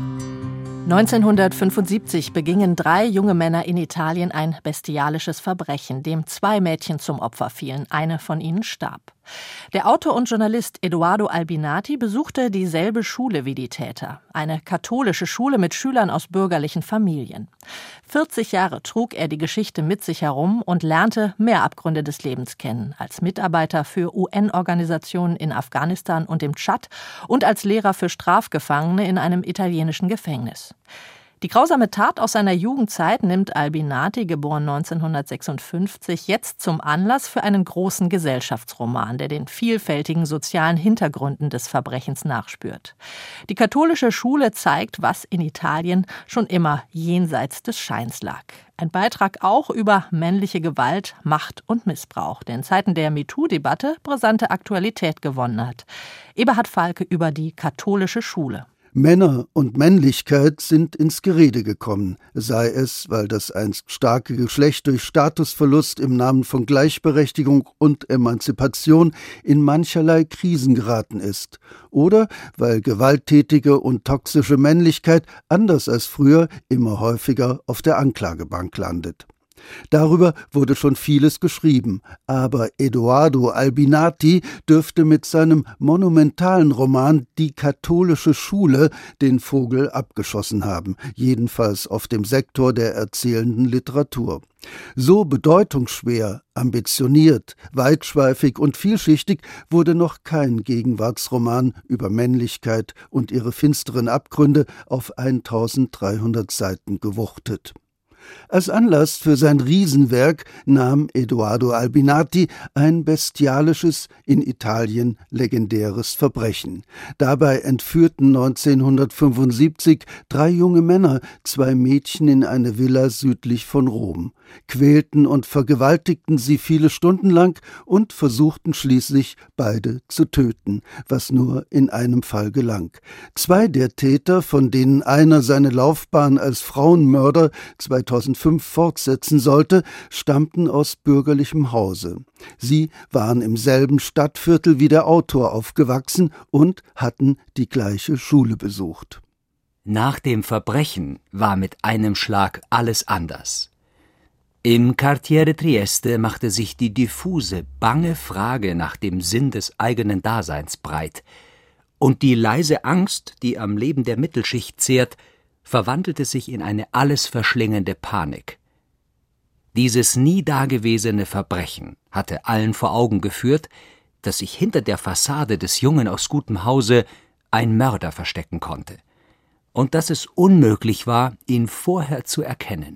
neunzehnhundertfünfundsiebzig begingen drei junge Männer in Italien ein bestialisches Verbrechen, dem zwei Mädchen zum Opfer fielen. Eine von ihnen starb. Der Autor und Journalist Edoardo Albinati besuchte dieselbe Schule wie die Täter. Eine katholische Schule mit Schülern aus bürgerlichen Familien. vierzig Jahre trug er die Geschichte mit sich herum und lernte mehr Abgründe des Lebens kennen. Als Mitarbeiter für U N-Organisationen in Afghanistan und im Tschad und als Lehrer für Strafgefangene in einem italienischen Gefängnis. Die grausame Tat aus seiner Jugendzeit nimmt Albinati, geboren neunzehnhundertsechsundfünfzig, jetzt zum Anlass für einen großen Gesellschaftsroman, der den vielfältigen sozialen Hintergründen des Verbrechens nachspürt. Die katholische Schule zeigt, was in Italien schon immer jenseits des Scheins lag. Ein Beitrag auch über männliche Gewalt, Macht und Missbrauch, der in Zeiten der MeToo-Debatte brisante Aktualität gewonnen hat. Eberhard Falke über die katholische Schule. Männer und Männlichkeit sind ins Gerede gekommen, sei es, weil das einst starke Geschlecht durch Statusverlust im Namen von Gleichberechtigung und Emanzipation in mancherlei Krisen geraten ist, oder weil gewalttätige und toxische Männlichkeit, anders als früher, immer häufiger auf der Anklagebank landet. Darüber wurde schon vieles geschrieben, aber Edoardo Albinati dürfte mit seinem monumentalen Roman »Die katholische Schule« den Vogel abgeschossen haben, jedenfalls auf dem Sektor der erzählenden Literatur. So bedeutungsschwer, ambitioniert, weitschweifig und vielschichtig wurde noch kein Gegenwartsroman über Männlichkeit und ihre finsteren Abgründe auf eintausenddreihundert Seiten gewuchtet. Als Anlass für sein Riesenwerk nahm Edoardo Albinati ein bestialisches, in Italien legendäres Verbrechen. Dabei entführten neunzehnhundertfünfundsiebzig drei junge Männer zwei Mädchen in eine Villa südlich von Rom. quälten und vergewaltigten sie viele Stunden lang und versuchten schließlich, beide zu töten, was nur in einem Fall gelang. Zwei der Täter, von denen einer seine Laufbahn als Frauenmörder zweitausendfünf fortsetzen sollte, stammten aus bürgerlichem Hause. Sie waren im selben Stadtviertel wie der Autor aufgewachsen und hatten die gleiche Schule besucht. Nach dem Verbrechen war mit einem Schlag alles anders. Im Quartiere Trieste machte sich die diffuse, bange Frage nach dem Sinn des eigenen Daseins breit, und die leise Angst, die am Leben der Mittelschicht zehrt, verwandelte sich in eine alles verschlingende Panik. Dieses nie dagewesene Verbrechen hatte allen vor Augen geführt, dass sich hinter der Fassade des Jungen aus gutem Hause ein Mörder verstecken konnte, und dass es unmöglich war, ihn vorher zu erkennen.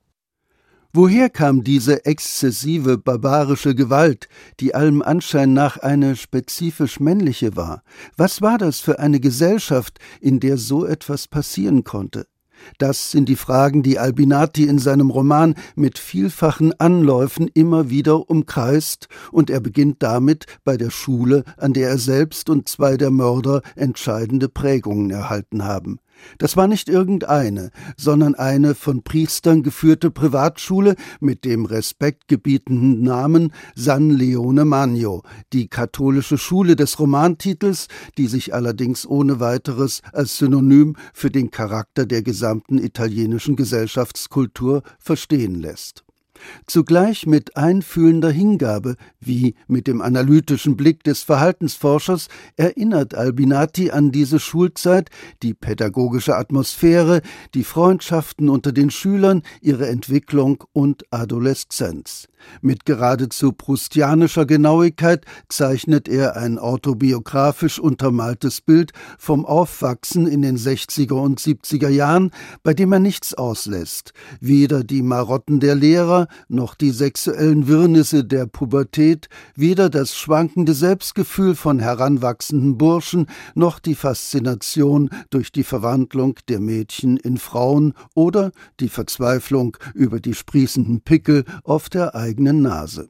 Woher kam diese exzessive, barbarische Gewalt, die allem Anschein nach eine spezifisch männliche war? Was war das für eine Gesellschaft, in der so etwas passieren konnte? Das sind die Fragen, die Albinati in seinem Roman mit vielfachen Anläufen immer wieder umkreist, und er beginnt damit bei der Schule, an der er selbst und zwei der Mörder entscheidende Prägungen erhalten haben. Das war nicht irgendeine, sondern eine von Priestern geführte Privatschule mit dem respektgebietenden Namen San Leone Magno, die katholische Schule des Romantitels, die sich allerdings ohne weiteres als Synonym für den Charakter der gesamten italienischen Gesellschaftskultur verstehen lässt. Zugleich mit einfühlender Hingabe, wie mit dem analytischen Blick des Verhaltensforschers, erinnert Albinati an diese Schulzeit, die pädagogische Atmosphäre, die Freundschaften unter den Schülern, ihre Entwicklung und Adoleszenz. Mit geradezu proustianischer Genauigkeit zeichnet er ein autobiografisch untermaltes Bild vom Aufwachsen in den sechziger und siebziger Jahren, bei dem er nichts auslässt, weder die Marotten der Lehrer, noch die sexuellen Wirrnisse der Pubertät, weder das schwankende Selbstgefühl von heranwachsenden Burschen, noch die Faszination durch die Verwandlung der Mädchen in Frauen oder die Verzweiflung über die sprießenden Pickel auf der eigenen Nase.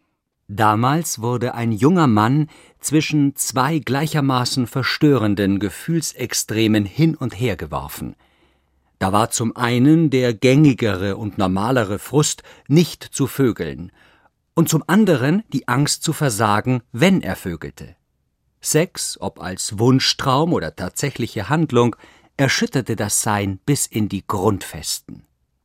Damals wurde ein junger Mann zwischen zwei gleichermaßen verstörenden Gefühlsextremen hin und her geworfen. Da war zum einen der gängigere und normalere Frust, nicht zu vögeln, und zum anderen die Angst zu versagen, wenn er vögelte. Sex, ob als Wunschtraum oder tatsächliche Handlung, erschütterte das Sein bis in die Grundfesten.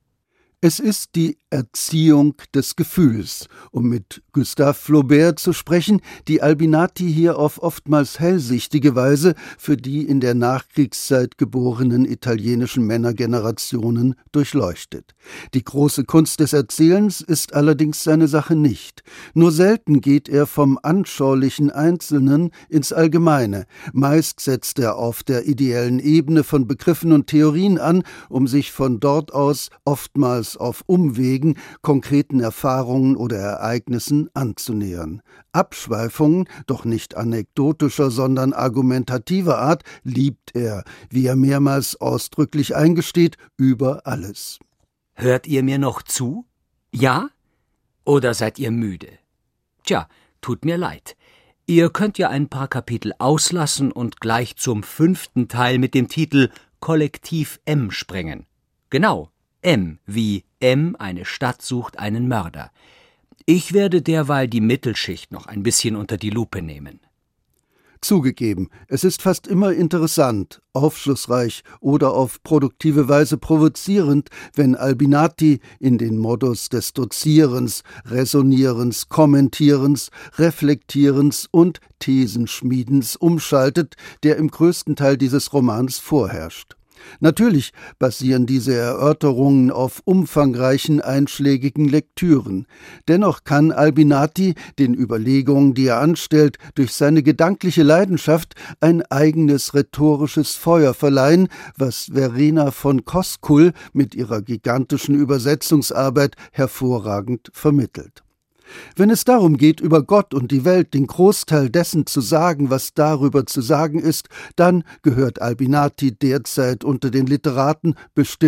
Es ist die Erziehung des Gefühls, um mit Gustave Flaubert zu sprechen, die Albinati hier auf oftmals hellsichtige Weise für die in der Nachkriegszeit geborenen italienischen Männergenerationen durchleuchtet. Die große Kunst des Erzählens ist allerdings seine Sache nicht. Nur selten geht er vom anschaulichen Einzelnen ins Allgemeine. Meist setzt er auf der ideellen Ebene von Begriffen und Theorien an, um sich von dort aus oftmals auf Umwegen konkreten Erfahrungen oder Ereignissen anzunähern. Abschweifungen, doch nicht anekdotischer, sondern argumentativer Art, liebt er, wie er mehrmals ausdrücklich eingesteht, über alles. Hört ihr mir noch zu? Ja? Oder seid ihr müde? Tja, tut mir leid. Ihr könnt ja ein paar Kapitel auslassen und gleich zum fünften Teil mit dem Titel Kollektiv M springen. Genau. M wie M, eine Stadt sucht einen Mörder. Ich werde derweil die Mittelschicht noch ein bisschen unter die Lupe nehmen. Zugegeben, es ist fast immer interessant, aufschlussreich oder auf produktive Weise provozierend, wenn Albinati in den Modus des Dozierens, Resonierens, Kommentierens, Reflektierens und Thesenschmiedens umschaltet, der im größten Teil dieses Romans vorherrscht. Natürlich basieren diese Erörterungen auf umfangreichen einschlägigen Lektüren. Dennoch kann Albinati den Überlegungen, die er anstellt, durch seine gedankliche Leidenschaft ein eigenes rhetorisches Feuer verleihen, was Verena von Koskull mit ihrer gigantischen Übersetzungsarbeit hervorragend vermittelt. Wenn es darum geht, über Gott und die Welt den Großteil dessen zu sagen, was darüber zu sagen ist, dann gehört Albinati derzeit unter den Literaten bestimmt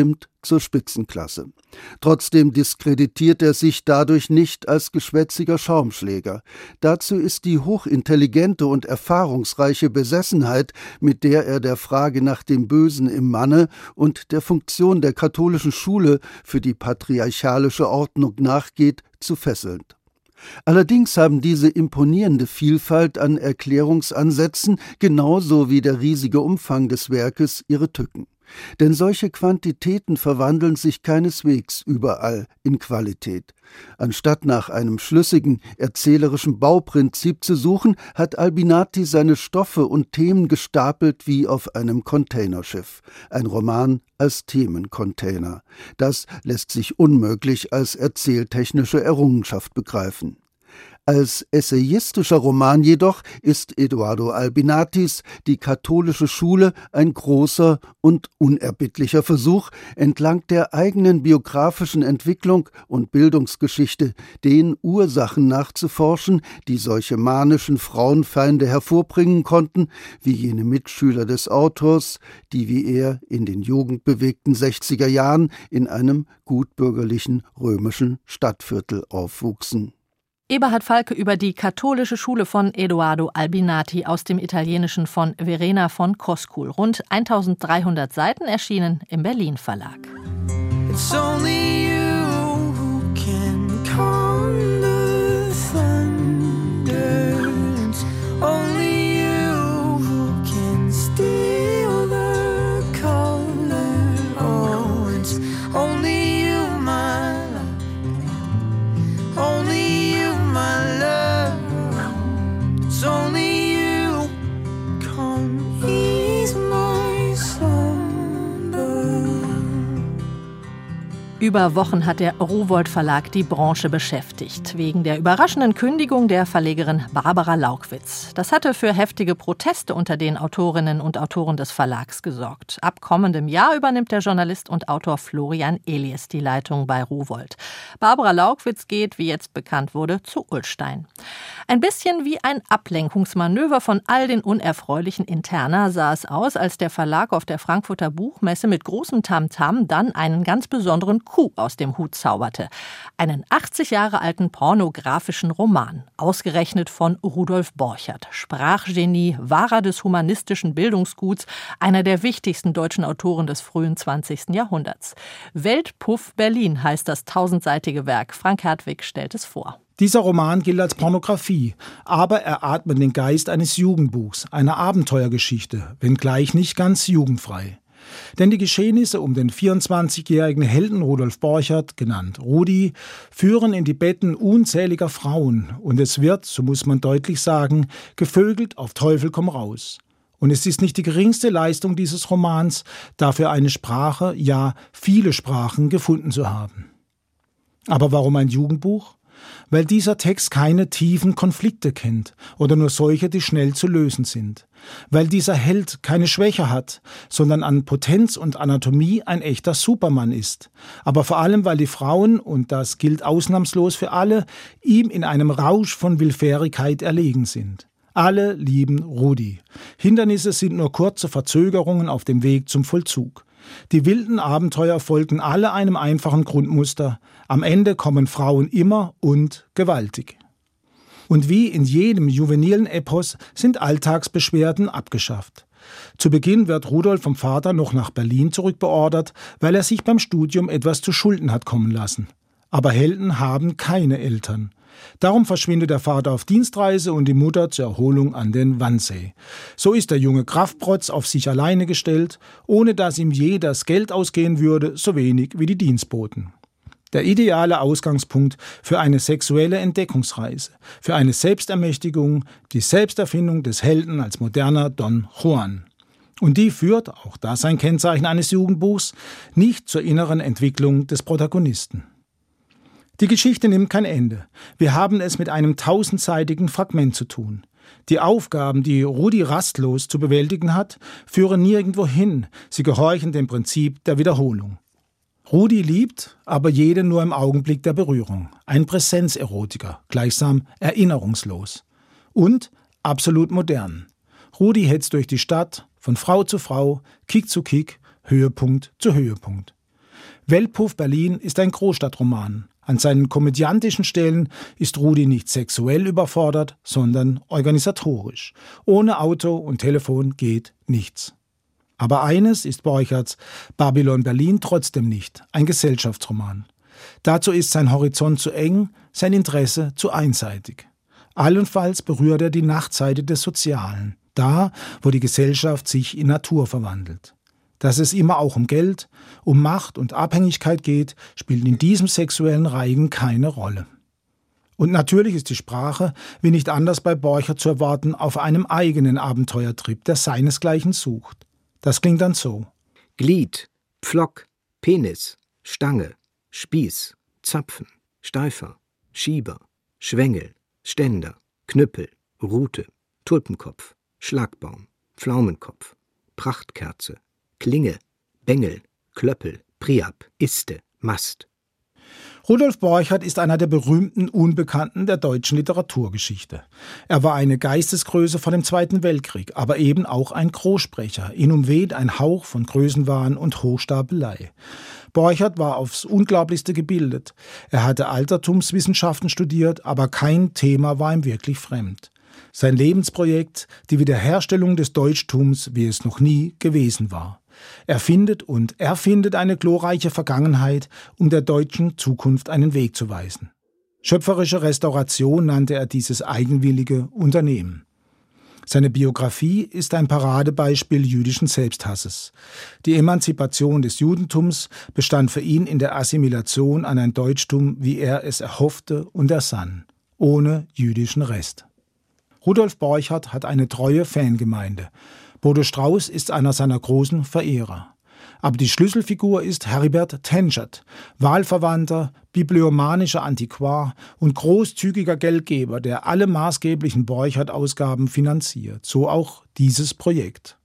zur Spitzenklasse. Trotzdem diskreditiert er sich dadurch nicht als geschwätziger Schaumschläger. Dazu ist die hochintelligente und erfahrungsreiche Besessenheit, mit der er der Frage nach dem Bösen im Manne und der Funktion der katholischen Schule für die patriarchalische Ordnung nachgeht, zu fesselnd. Allerdings haben diese imponierende Vielfalt an Erklärungsansätzen genauso wie der riesige Umfang des Werkes ihre Tücken. Denn solche Quantitäten verwandeln sich keineswegs überall in Qualität. Anstatt nach einem schlüssigen, erzählerischen Bauprinzip zu suchen, hat Albinati seine Stoffe und Themen gestapelt wie auf einem Containerschiff. Ein Roman als Themencontainer. Das lässt sich unmöglich als erzähltechnische Errungenschaft begreifen. Als essayistischer Roman jedoch ist Eduardo Albinatis Die katholische Schule ein großer und unerbittlicher Versuch, entlang der eigenen biografischen Entwicklung und Bildungsgeschichte den Ursachen nachzuforschen, die solche manischen Frauenfeinde hervorbringen konnten, wie jene Mitschüler des Autors, die wie er in den jugendbewegten sechziger Jahren in einem gutbürgerlichen römischen Stadtviertel aufwuchsen. Eberhard Falke über die katholische Schule von Eduardo Albinati aus dem Italienischen von Verena von Koskul. Rund eintausenddreihundert Seiten, erschienen im Berlin Verlag. It's only you who can calm the thunder. It's only you who can steal the color. Oh, it's only you, my love. Only my love, it's only you, come ease my slumber. Über Wochen hat der Rowohlt Verlag die Branche beschäftigt, wegen der überraschenden Kündigung der Verlegerin Barbara Laukwitz. Das hatte für heftige Proteste unter den Autorinnen und Autoren des Verlags gesorgt. Ab kommendem Jahr übernimmt der Journalist und Autor Florian Elies die Leitung bei Rowohlt. Barbara Laukwitz geht, wie jetzt bekannt wurde, zu Ullstein. Ein bisschen wie ein Ablenkungsmanöver von all den unerfreulichen Interna sah es aus, als der Verlag auf der Frankfurter Buchmesse mit großem Tamtam dann einen ganz besonderen Coup aus dem Hut zauberte. Einen achtzig Jahre alten pornografischen Roman, ausgerechnet von Rudolf Borchert. Sprachgenie, Wahrer des humanistischen Bildungsguts, einer der wichtigsten deutschen Autoren des frühen zwanzigsten Jahrhunderts. Weltpuff Berlin heißt das tausendseitige Werk. Frank Hertwig stellt es vor. Dieser Roman gilt als Pornografie, aber er atmet den Geist eines Jugendbuchs, einer Abenteuergeschichte, wenngleich nicht ganz jugendfrei. Denn die Geschehnisse um den vierundzwanzigjährigen Helden Rudolf Borchert, genannt Rudi, führen in die Betten unzähliger Frauen und es wird, so muss man deutlich sagen, gevögelt auf Teufel komm raus. Und es ist nicht die geringste Leistung dieses Romans, dafür eine Sprache, ja viele Sprachen gefunden zu haben. Aber warum ein Jugendbuch? Weil dieser Text keine tiefen Konflikte kennt oder nur solche, die schnell zu lösen sind. Weil dieser Held keine Schwäche hat, sondern an Potenz und Anatomie ein echter Supermann ist. Aber vor allem, weil die Frauen, und das gilt ausnahmslos für alle, ihm in einem Rausch von Willfährigkeit erlegen sind. Alle lieben Rudi. Hindernisse sind nur kurze Verzögerungen auf dem Weg zum Vollzug. Die wilden Abenteuer folgen alle einem einfachen Grundmuster. Am Ende kommen Frauen immer und gewaltig. Und wie in jedem juvenilen Epos sind Alltagsbeschwerden abgeschafft. Zu Beginn wird Rudolf vom Vater noch nach Berlin zurückbeordert, weil er sich beim Studium etwas zu Schulden hat kommen lassen. Aber Helden haben keine Eltern. Darum verschwindet der Vater auf Dienstreise und die Mutter zur Erholung an den Wannsee. So ist der junge Kraftprotz auf sich alleine gestellt, ohne dass ihm je das Geld ausgehen würde, so wenig wie die Dienstboten. Der ideale Ausgangspunkt für eine sexuelle Entdeckungsreise, für eine Selbstermächtigung, die Selbsterfindung des Helden als moderner Don Juan. Und die führt, auch das ein Kennzeichen eines Jugendbuchs, nicht zur inneren Entwicklung des Protagonisten. Die Geschichte nimmt kein Ende. Wir haben es mit einem tausendseitigen Fragment zu tun. Die Aufgaben, die Rudi rastlos zu bewältigen hat, führen nirgendwo hin. Sie gehorchen dem Prinzip der Wiederholung. Rudi liebt, aber jede nur im Augenblick der Berührung. Ein Präsenzerotiker, gleichsam erinnerungslos. Und absolut modern. Rudi hetzt durch die Stadt, von Frau zu Frau, Kick zu Kick, Höhepunkt zu Höhepunkt. Weltpuff Berlin ist ein Großstadtroman. An seinen komödiantischen Stellen ist Rudi nicht sexuell überfordert, sondern organisatorisch. Ohne Auto und Telefon geht nichts. Aber eines ist Borcherts Babylon Berlin trotzdem nicht, ein Gesellschaftsroman. Dazu ist sein Horizont zu eng, sein Interesse zu einseitig. Allenfalls berührt er die Nachtseite des Sozialen, da, wo die Gesellschaft sich in Natur verwandelt. Dass es immer auch um Geld, um Macht und Abhängigkeit geht, spielt in diesem sexuellen Reigen keine Rolle. Und natürlich ist die Sprache, wie nicht anders bei Borchert zu erwarten, auf einem eigenen Abenteuertrip, der seinesgleichen sucht. Das klingt dann so. Glied, Pflock, Penis, Stange, Spieß, Zapfen, Steifer, Schieber, Schwengel, Ständer, Knüppel, Rute, Tulpenkopf, Schlagbaum, Pflaumenkopf, Prachtkerze, Klinge, Bengel, Klöppel, Priap, Iste, Mast. Rudolf Borchert ist einer der berühmten Unbekannten der deutschen Literaturgeschichte. Er war eine Geistesgröße vor dem Zweiten Weltkrieg, aber eben auch ein Großsprecher. Ihn umweht ein Hauch von Größenwahn und Hochstapelei. Borchert war aufs Unglaublichste gebildet. Er hatte Altertumswissenschaften studiert, aber kein Thema war ihm wirklich fremd. Sein Lebensprojekt, die Wiederherstellung des Deutschtums, wie es noch nie gewesen war. Er findet und erfindet eine glorreiche Vergangenheit, um der deutschen Zukunft einen Weg zu weisen. Schöpferische Restauration nannte er dieses eigenwillige Unternehmen. Seine Biografie ist ein Paradebeispiel jüdischen Selbsthasses. Die Emanzipation des Judentums bestand für ihn in der Assimilation an ein Deutschtum, wie er es erhoffte und ersann, ohne jüdischen Rest. Rudolf Borchert hat eine treue Fangemeinde. Bodo Strauß ist einer seiner großen Verehrer. Aber die Schlüsselfigur ist Heribert Tenschert, Wahlverwandter, bibliomanischer Antiquar und großzügiger Geldgeber, der alle maßgeblichen Borchert-Ausgaben finanziert, so auch dieses Projekt.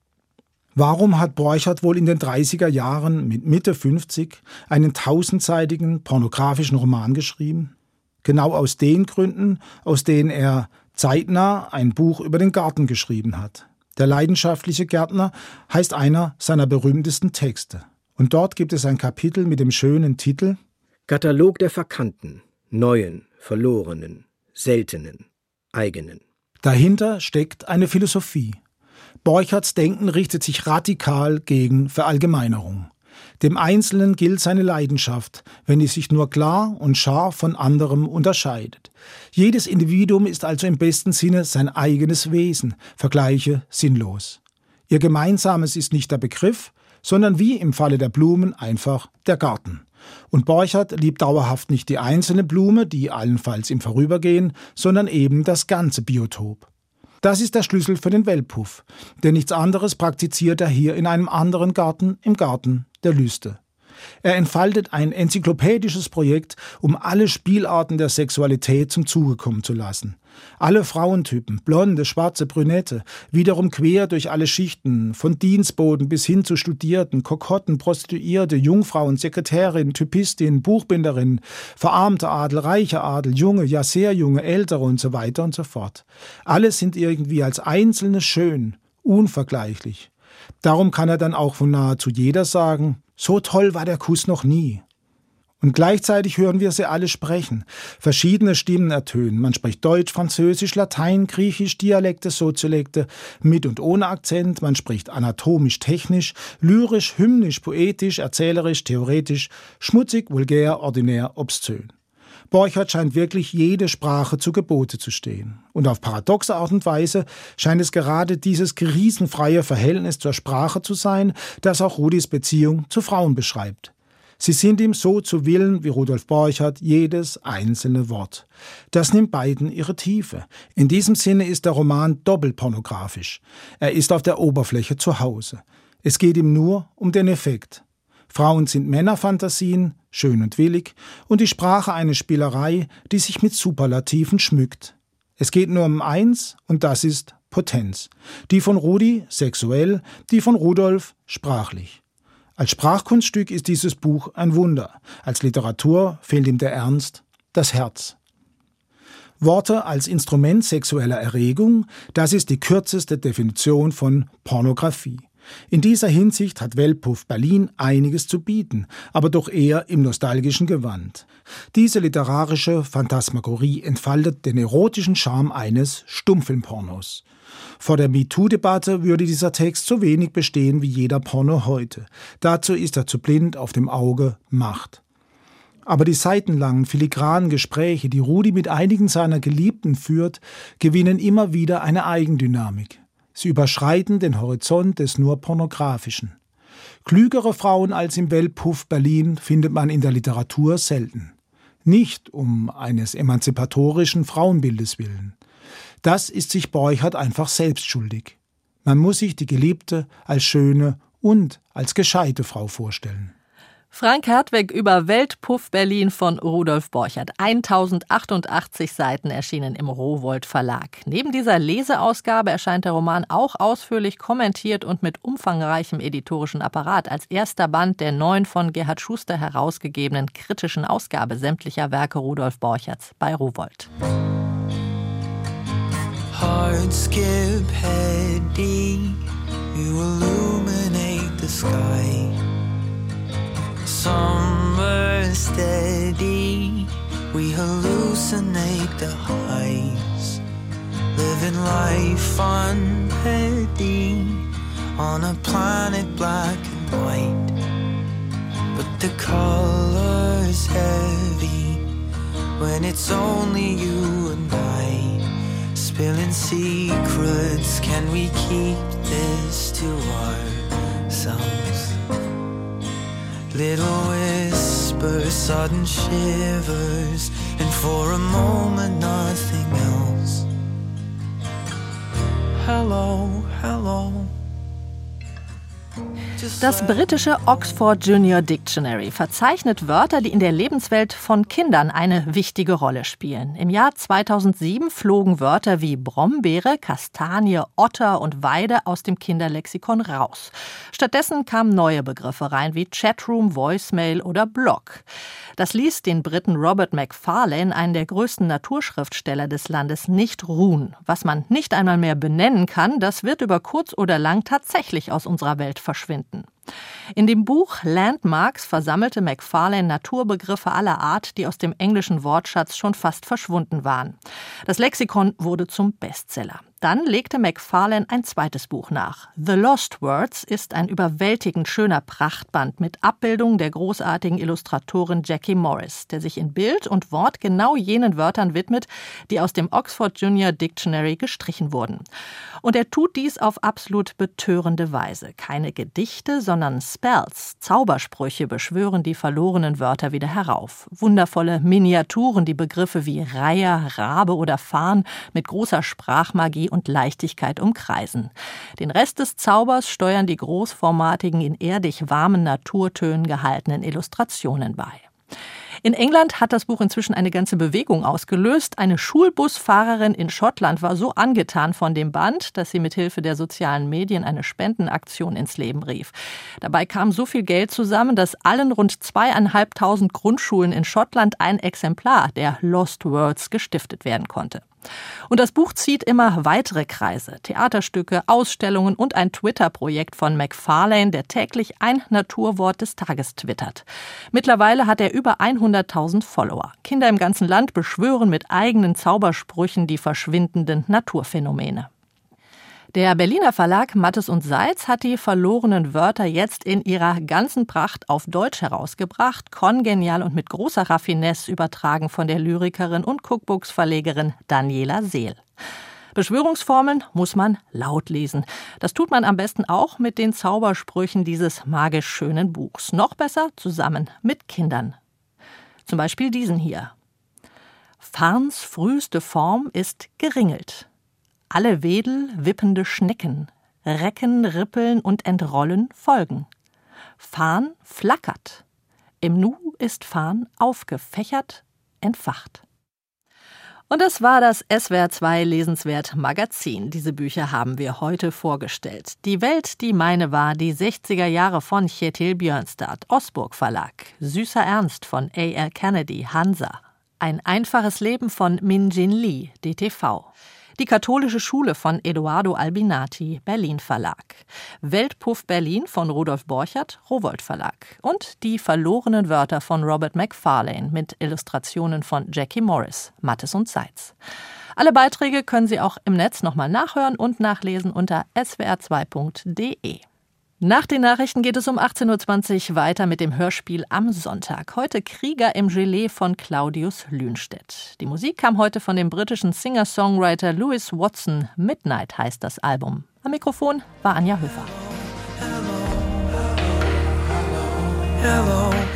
Warum hat Borchert wohl in den dreißiger Jahren mit Mitte fünfzig einen tausendseitigen pornografischen Roman geschrieben? Genau aus den Gründen, aus denen er zeitnah ein Buch über den Garten geschrieben hat. Der leidenschaftliche Gärtner heißt einer seiner berühmtesten Texte. Und dort gibt es ein Kapitel mit dem schönen Titel Katalog der Verkannten, Neuen, Verlorenen, Seltenen, Eigenen. Dahinter steckt eine Philosophie. Borcherts Denken richtet sich radikal gegen Verallgemeinerung. Dem Einzelnen gilt seine Leidenschaft, wenn es sich nur klar und scharf von anderem unterscheidet. Jedes Individuum ist also im besten Sinne sein eigenes Wesen, Vergleiche sinnlos. Ihr Gemeinsames ist nicht der Begriff, sondern wie im Falle der Blumen einfach der Garten. Und Borchert liebt dauerhaft nicht die einzelne Blume, die allenfalls im Vorübergehen, sondern eben das ganze Biotop. Das ist der Schlüssel für den Weltpuff, denn nichts anderes praktiziert er hier in einem anderen Garten, im Garten der Lüste. Er entfaltet ein enzyklopädisches Projekt, um alle Spielarten der Sexualität zum Zuge kommen zu lassen. Alle Frauentypen, blonde, schwarze, brünette, wiederum quer durch alle Schichten, von Dienstboten bis hin zu Studierten, Kokotten, Prostituierte, Jungfrauen, Sekretärin, Typistin, Buchbinderin, verarmter Adel, reicher Adel, junge, ja sehr junge, ältere und so weiter und so fort. Alle sind irgendwie als Einzelne schön, unvergleichlich. Darum kann er dann auch von nahezu jeder sagen, so toll war der Kuss noch nie. Und gleichzeitig hören wir sie alle sprechen. Verschiedene Stimmen ertönen. Man spricht Deutsch, Französisch, Latein, Griechisch, Dialekte, Soziolekte, mit und ohne Akzent. Man spricht anatomisch, technisch, lyrisch, hymnisch, poetisch, erzählerisch, theoretisch, schmutzig, vulgär, ordinär, obszön. Borchert scheint wirklich jede Sprache zu Gebote zu stehen. Und auf paradoxe Art und Weise scheint es gerade dieses riesenfreie Verhältnis zur Sprache zu sein, das auch Rudis Beziehung zu Frauen beschreibt. Sie sind ihm so zu Willen wie Rudolf Borchert jedes einzelne Wort. Das nimmt beiden ihre Tiefe. In diesem Sinne ist der Roman doppelt pornografisch. Er ist auf der Oberfläche zu Hause. Es geht ihm nur um den Effekt. Frauen sind Männerfantasien, schön und willig, und die Sprache eine Spielerei, die sich mit Superlativen schmückt. Es geht nur um eins, und das ist Potenz. Die von Rudi sexuell, die von Rudolf sprachlich. Als Sprachkunststück ist dieses Buch ein Wunder. Als Literatur fehlt ihm der Ernst, das Herz. Worte als Instrument sexueller Erregung, das ist die kürzeste Definition von Pornografie. In dieser Hinsicht hat Weltpuff Berlin einiges zu bieten, aber doch eher im nostalgischen Gewand. Diese literarische Phantasmagorie entfaltet den erotischen Charme eines Stummfilmpornos. Vor der MeToo-Debatte würde dieser Text so wenig bestehen wie jeder Porno heute. Dazu ist er zu blind auf dem Auge Macht. Aber die seitenlangen, filigranen Gespräche, die Rudi mit einigen seiner Geliebten führt, gewinnen immer wieder eine Eigendynamik. Sie überschreiten den Horizont des nur Pornografischen. Klügere Frauen als im Weltpuff Berlin findet man in der Literatur selten. Nicht um eines emanzipatorischen Frauenbildes willen. Das ist sich Borchert einfach selbst schuldig. Man muss sich die Geliebte als schöne und als gescheite Frau vorstellen. Frank Hertwig über Weltpuff Berlin von Rudolf Borchert. tausendachtachtundachtzig Seiten erschienen im Rowohlt Verlag. Neben dieser Leseausgabe erscheint der Roman auch ausführlich kommentiert und mit umfangreichem editorischen Apparat als erster Band der neuen von Gerhard Schuster herausgegebenen kritischen Ausgabe sämtlicher Werke Rudolf Borcherts bei Rowohlt. Heart skip head deep, you illuminate the sky. Summer steady, we hallucinate the highs. Living life unready on a planet black and white. But the color's heavy when it's only you and I. Spilling secrets, can we keep this to ourselves? Little whispers, sudden shivers, and for a moment nothing else. Hello, hello. Das britische Oxford Junior Dictionary verzeichnet Wörter, die in der Lebenswelt von Kindern eine wichtige Rolle spielen. Im Jahr zweitausendsieben flogen Wörter wie Brombeere, Kastanie, Otter und Weide aus dem Kinderlexikon raus. Stattdessen kamen neue Begriffe rein wie Chatroom, Voicemail oder Blog. Das ließ den Briten Robert Macfarlane, einen der größten Naturschriftsteller des Landes, nicht ruhen. Was man nicht einmal mehr benennen kann, das wird über kurz oder lang tatsächlich aus unserer Welt verschwinden. In dem Buch Landmarks versammelte Macfarlane Naturbegriffe aller Art, die aus dem englischen Wortschatz schon fast verschwunden waren. Das Lexikon wurde zum Bestseller. Dann legte Macfarlane ein zweites Buch nach. The Lost Words ist ein überwältigend schöner Prachtband mit Abbildungen der großartigen Illustratorin Jackie Morris, der sich in Bild und Wort genau jenen Wörtern widmet, die aus dem Oxford Junior Dictionary gestrichen wurden. Und er tut dies auf absolut betörende Weise. Keine Gedichte, sondern Spells, Zaubersprüche beschwören die verlorenen Wörter wieder herauf. Wundervolle Miniaturen, die Begriffe wie Reiher, Rabe oder Farn mit großer Sprachmagie und Leichtigkeit umkreisen. Den Rest des Zaubers steuern die großformatigen, in erdig warmen Naturtönen gehaltenen Illustrationen bei. In England hat das Buch inzwischen eine ganze Bewegung ausgelöst. Eine Schulbusfahrerin in Schottland war so angetan von dem Band, dass sie mit Hilfe der sozialen Medien eine Spendenaktion ins Leben rief. Dabei kam so viel Geld zusammen, dass allen rund zweieinhalbtausend Grundschulen in Schottland ein Exemplar der Lost Words gestiftet werden konnte. Und das Buch zieht immer weitere Kreise. Theaterstücke, Ausstellungen und ein Twitter-Projekt von Macfarlane, der täglich ein Naturwort des Tages twittert. Mittlerweile hat er über hunderttausend Follower. Kinder im ganzen Land beschwören mit eigenen Zaubersprüchen die verschwindenden Naturphänomene. Der Berliner Verlag Mattes und Seitz hat die verlorenen Wörter jetzt in ihrer ganzen Pracht auf Deutsch herausgebracht, kongenial und mit großer Raffinesse übertragen von der Lyrikerin und Cookbooks-Verlegerin Daniela Seel. Beschwörungsformeln muss man laut lesen. Das tut man am besten auch mit den Zaubersprüchen dieses magisch schönen Buchs. Noch besser zusammen mit Kindern. Zum Beispiel diesen hier. Farns früheste Form ist geringelt. Alle Wedel wippende Schnecken, Recken, Rippeln und Entrollen folgen. Farn flackert. Im Nu ist Farn aufgefächert, entfacht. Und das war das S W R zwei Lesenswert Magazin. Diese Bücher haben wir heute vorgestellt. Die Welt, die meine war, die sechziger Jahre von Kjetil Bjørnstad, Osburg Verlag. Süßer Ernst von A L Kennedy, Hansa. Ein einfaches Leben von Min Jin Lee, D T V. Die katholische Schule von Edoardo Albinati, Berlin Verlag. Weltpuff Berlin von Rudolf Borchert, Rowohlt Verlag. Und Die verlorenen Wörter von Robert Macfarlane mit Illustrationen von Jackie Morris, Mattes und Seitz. Alle Beiträge können Sie auch im Netz nochmal nachhören und nachlesen unter s w r zwei punkt d e. Nach den Nachrichten geht es um achtzehn Uhr zwanzig weiter mit dem Hörspiel am Sonntag. Heute Krieger im Gelee von Claudius Lühnstedt. Die Musik kam heute von dem britischen Singer-Songwriter Louis Watson. Midnight heißt das Album. Am Mikrofon war Anja Höfer. Hello.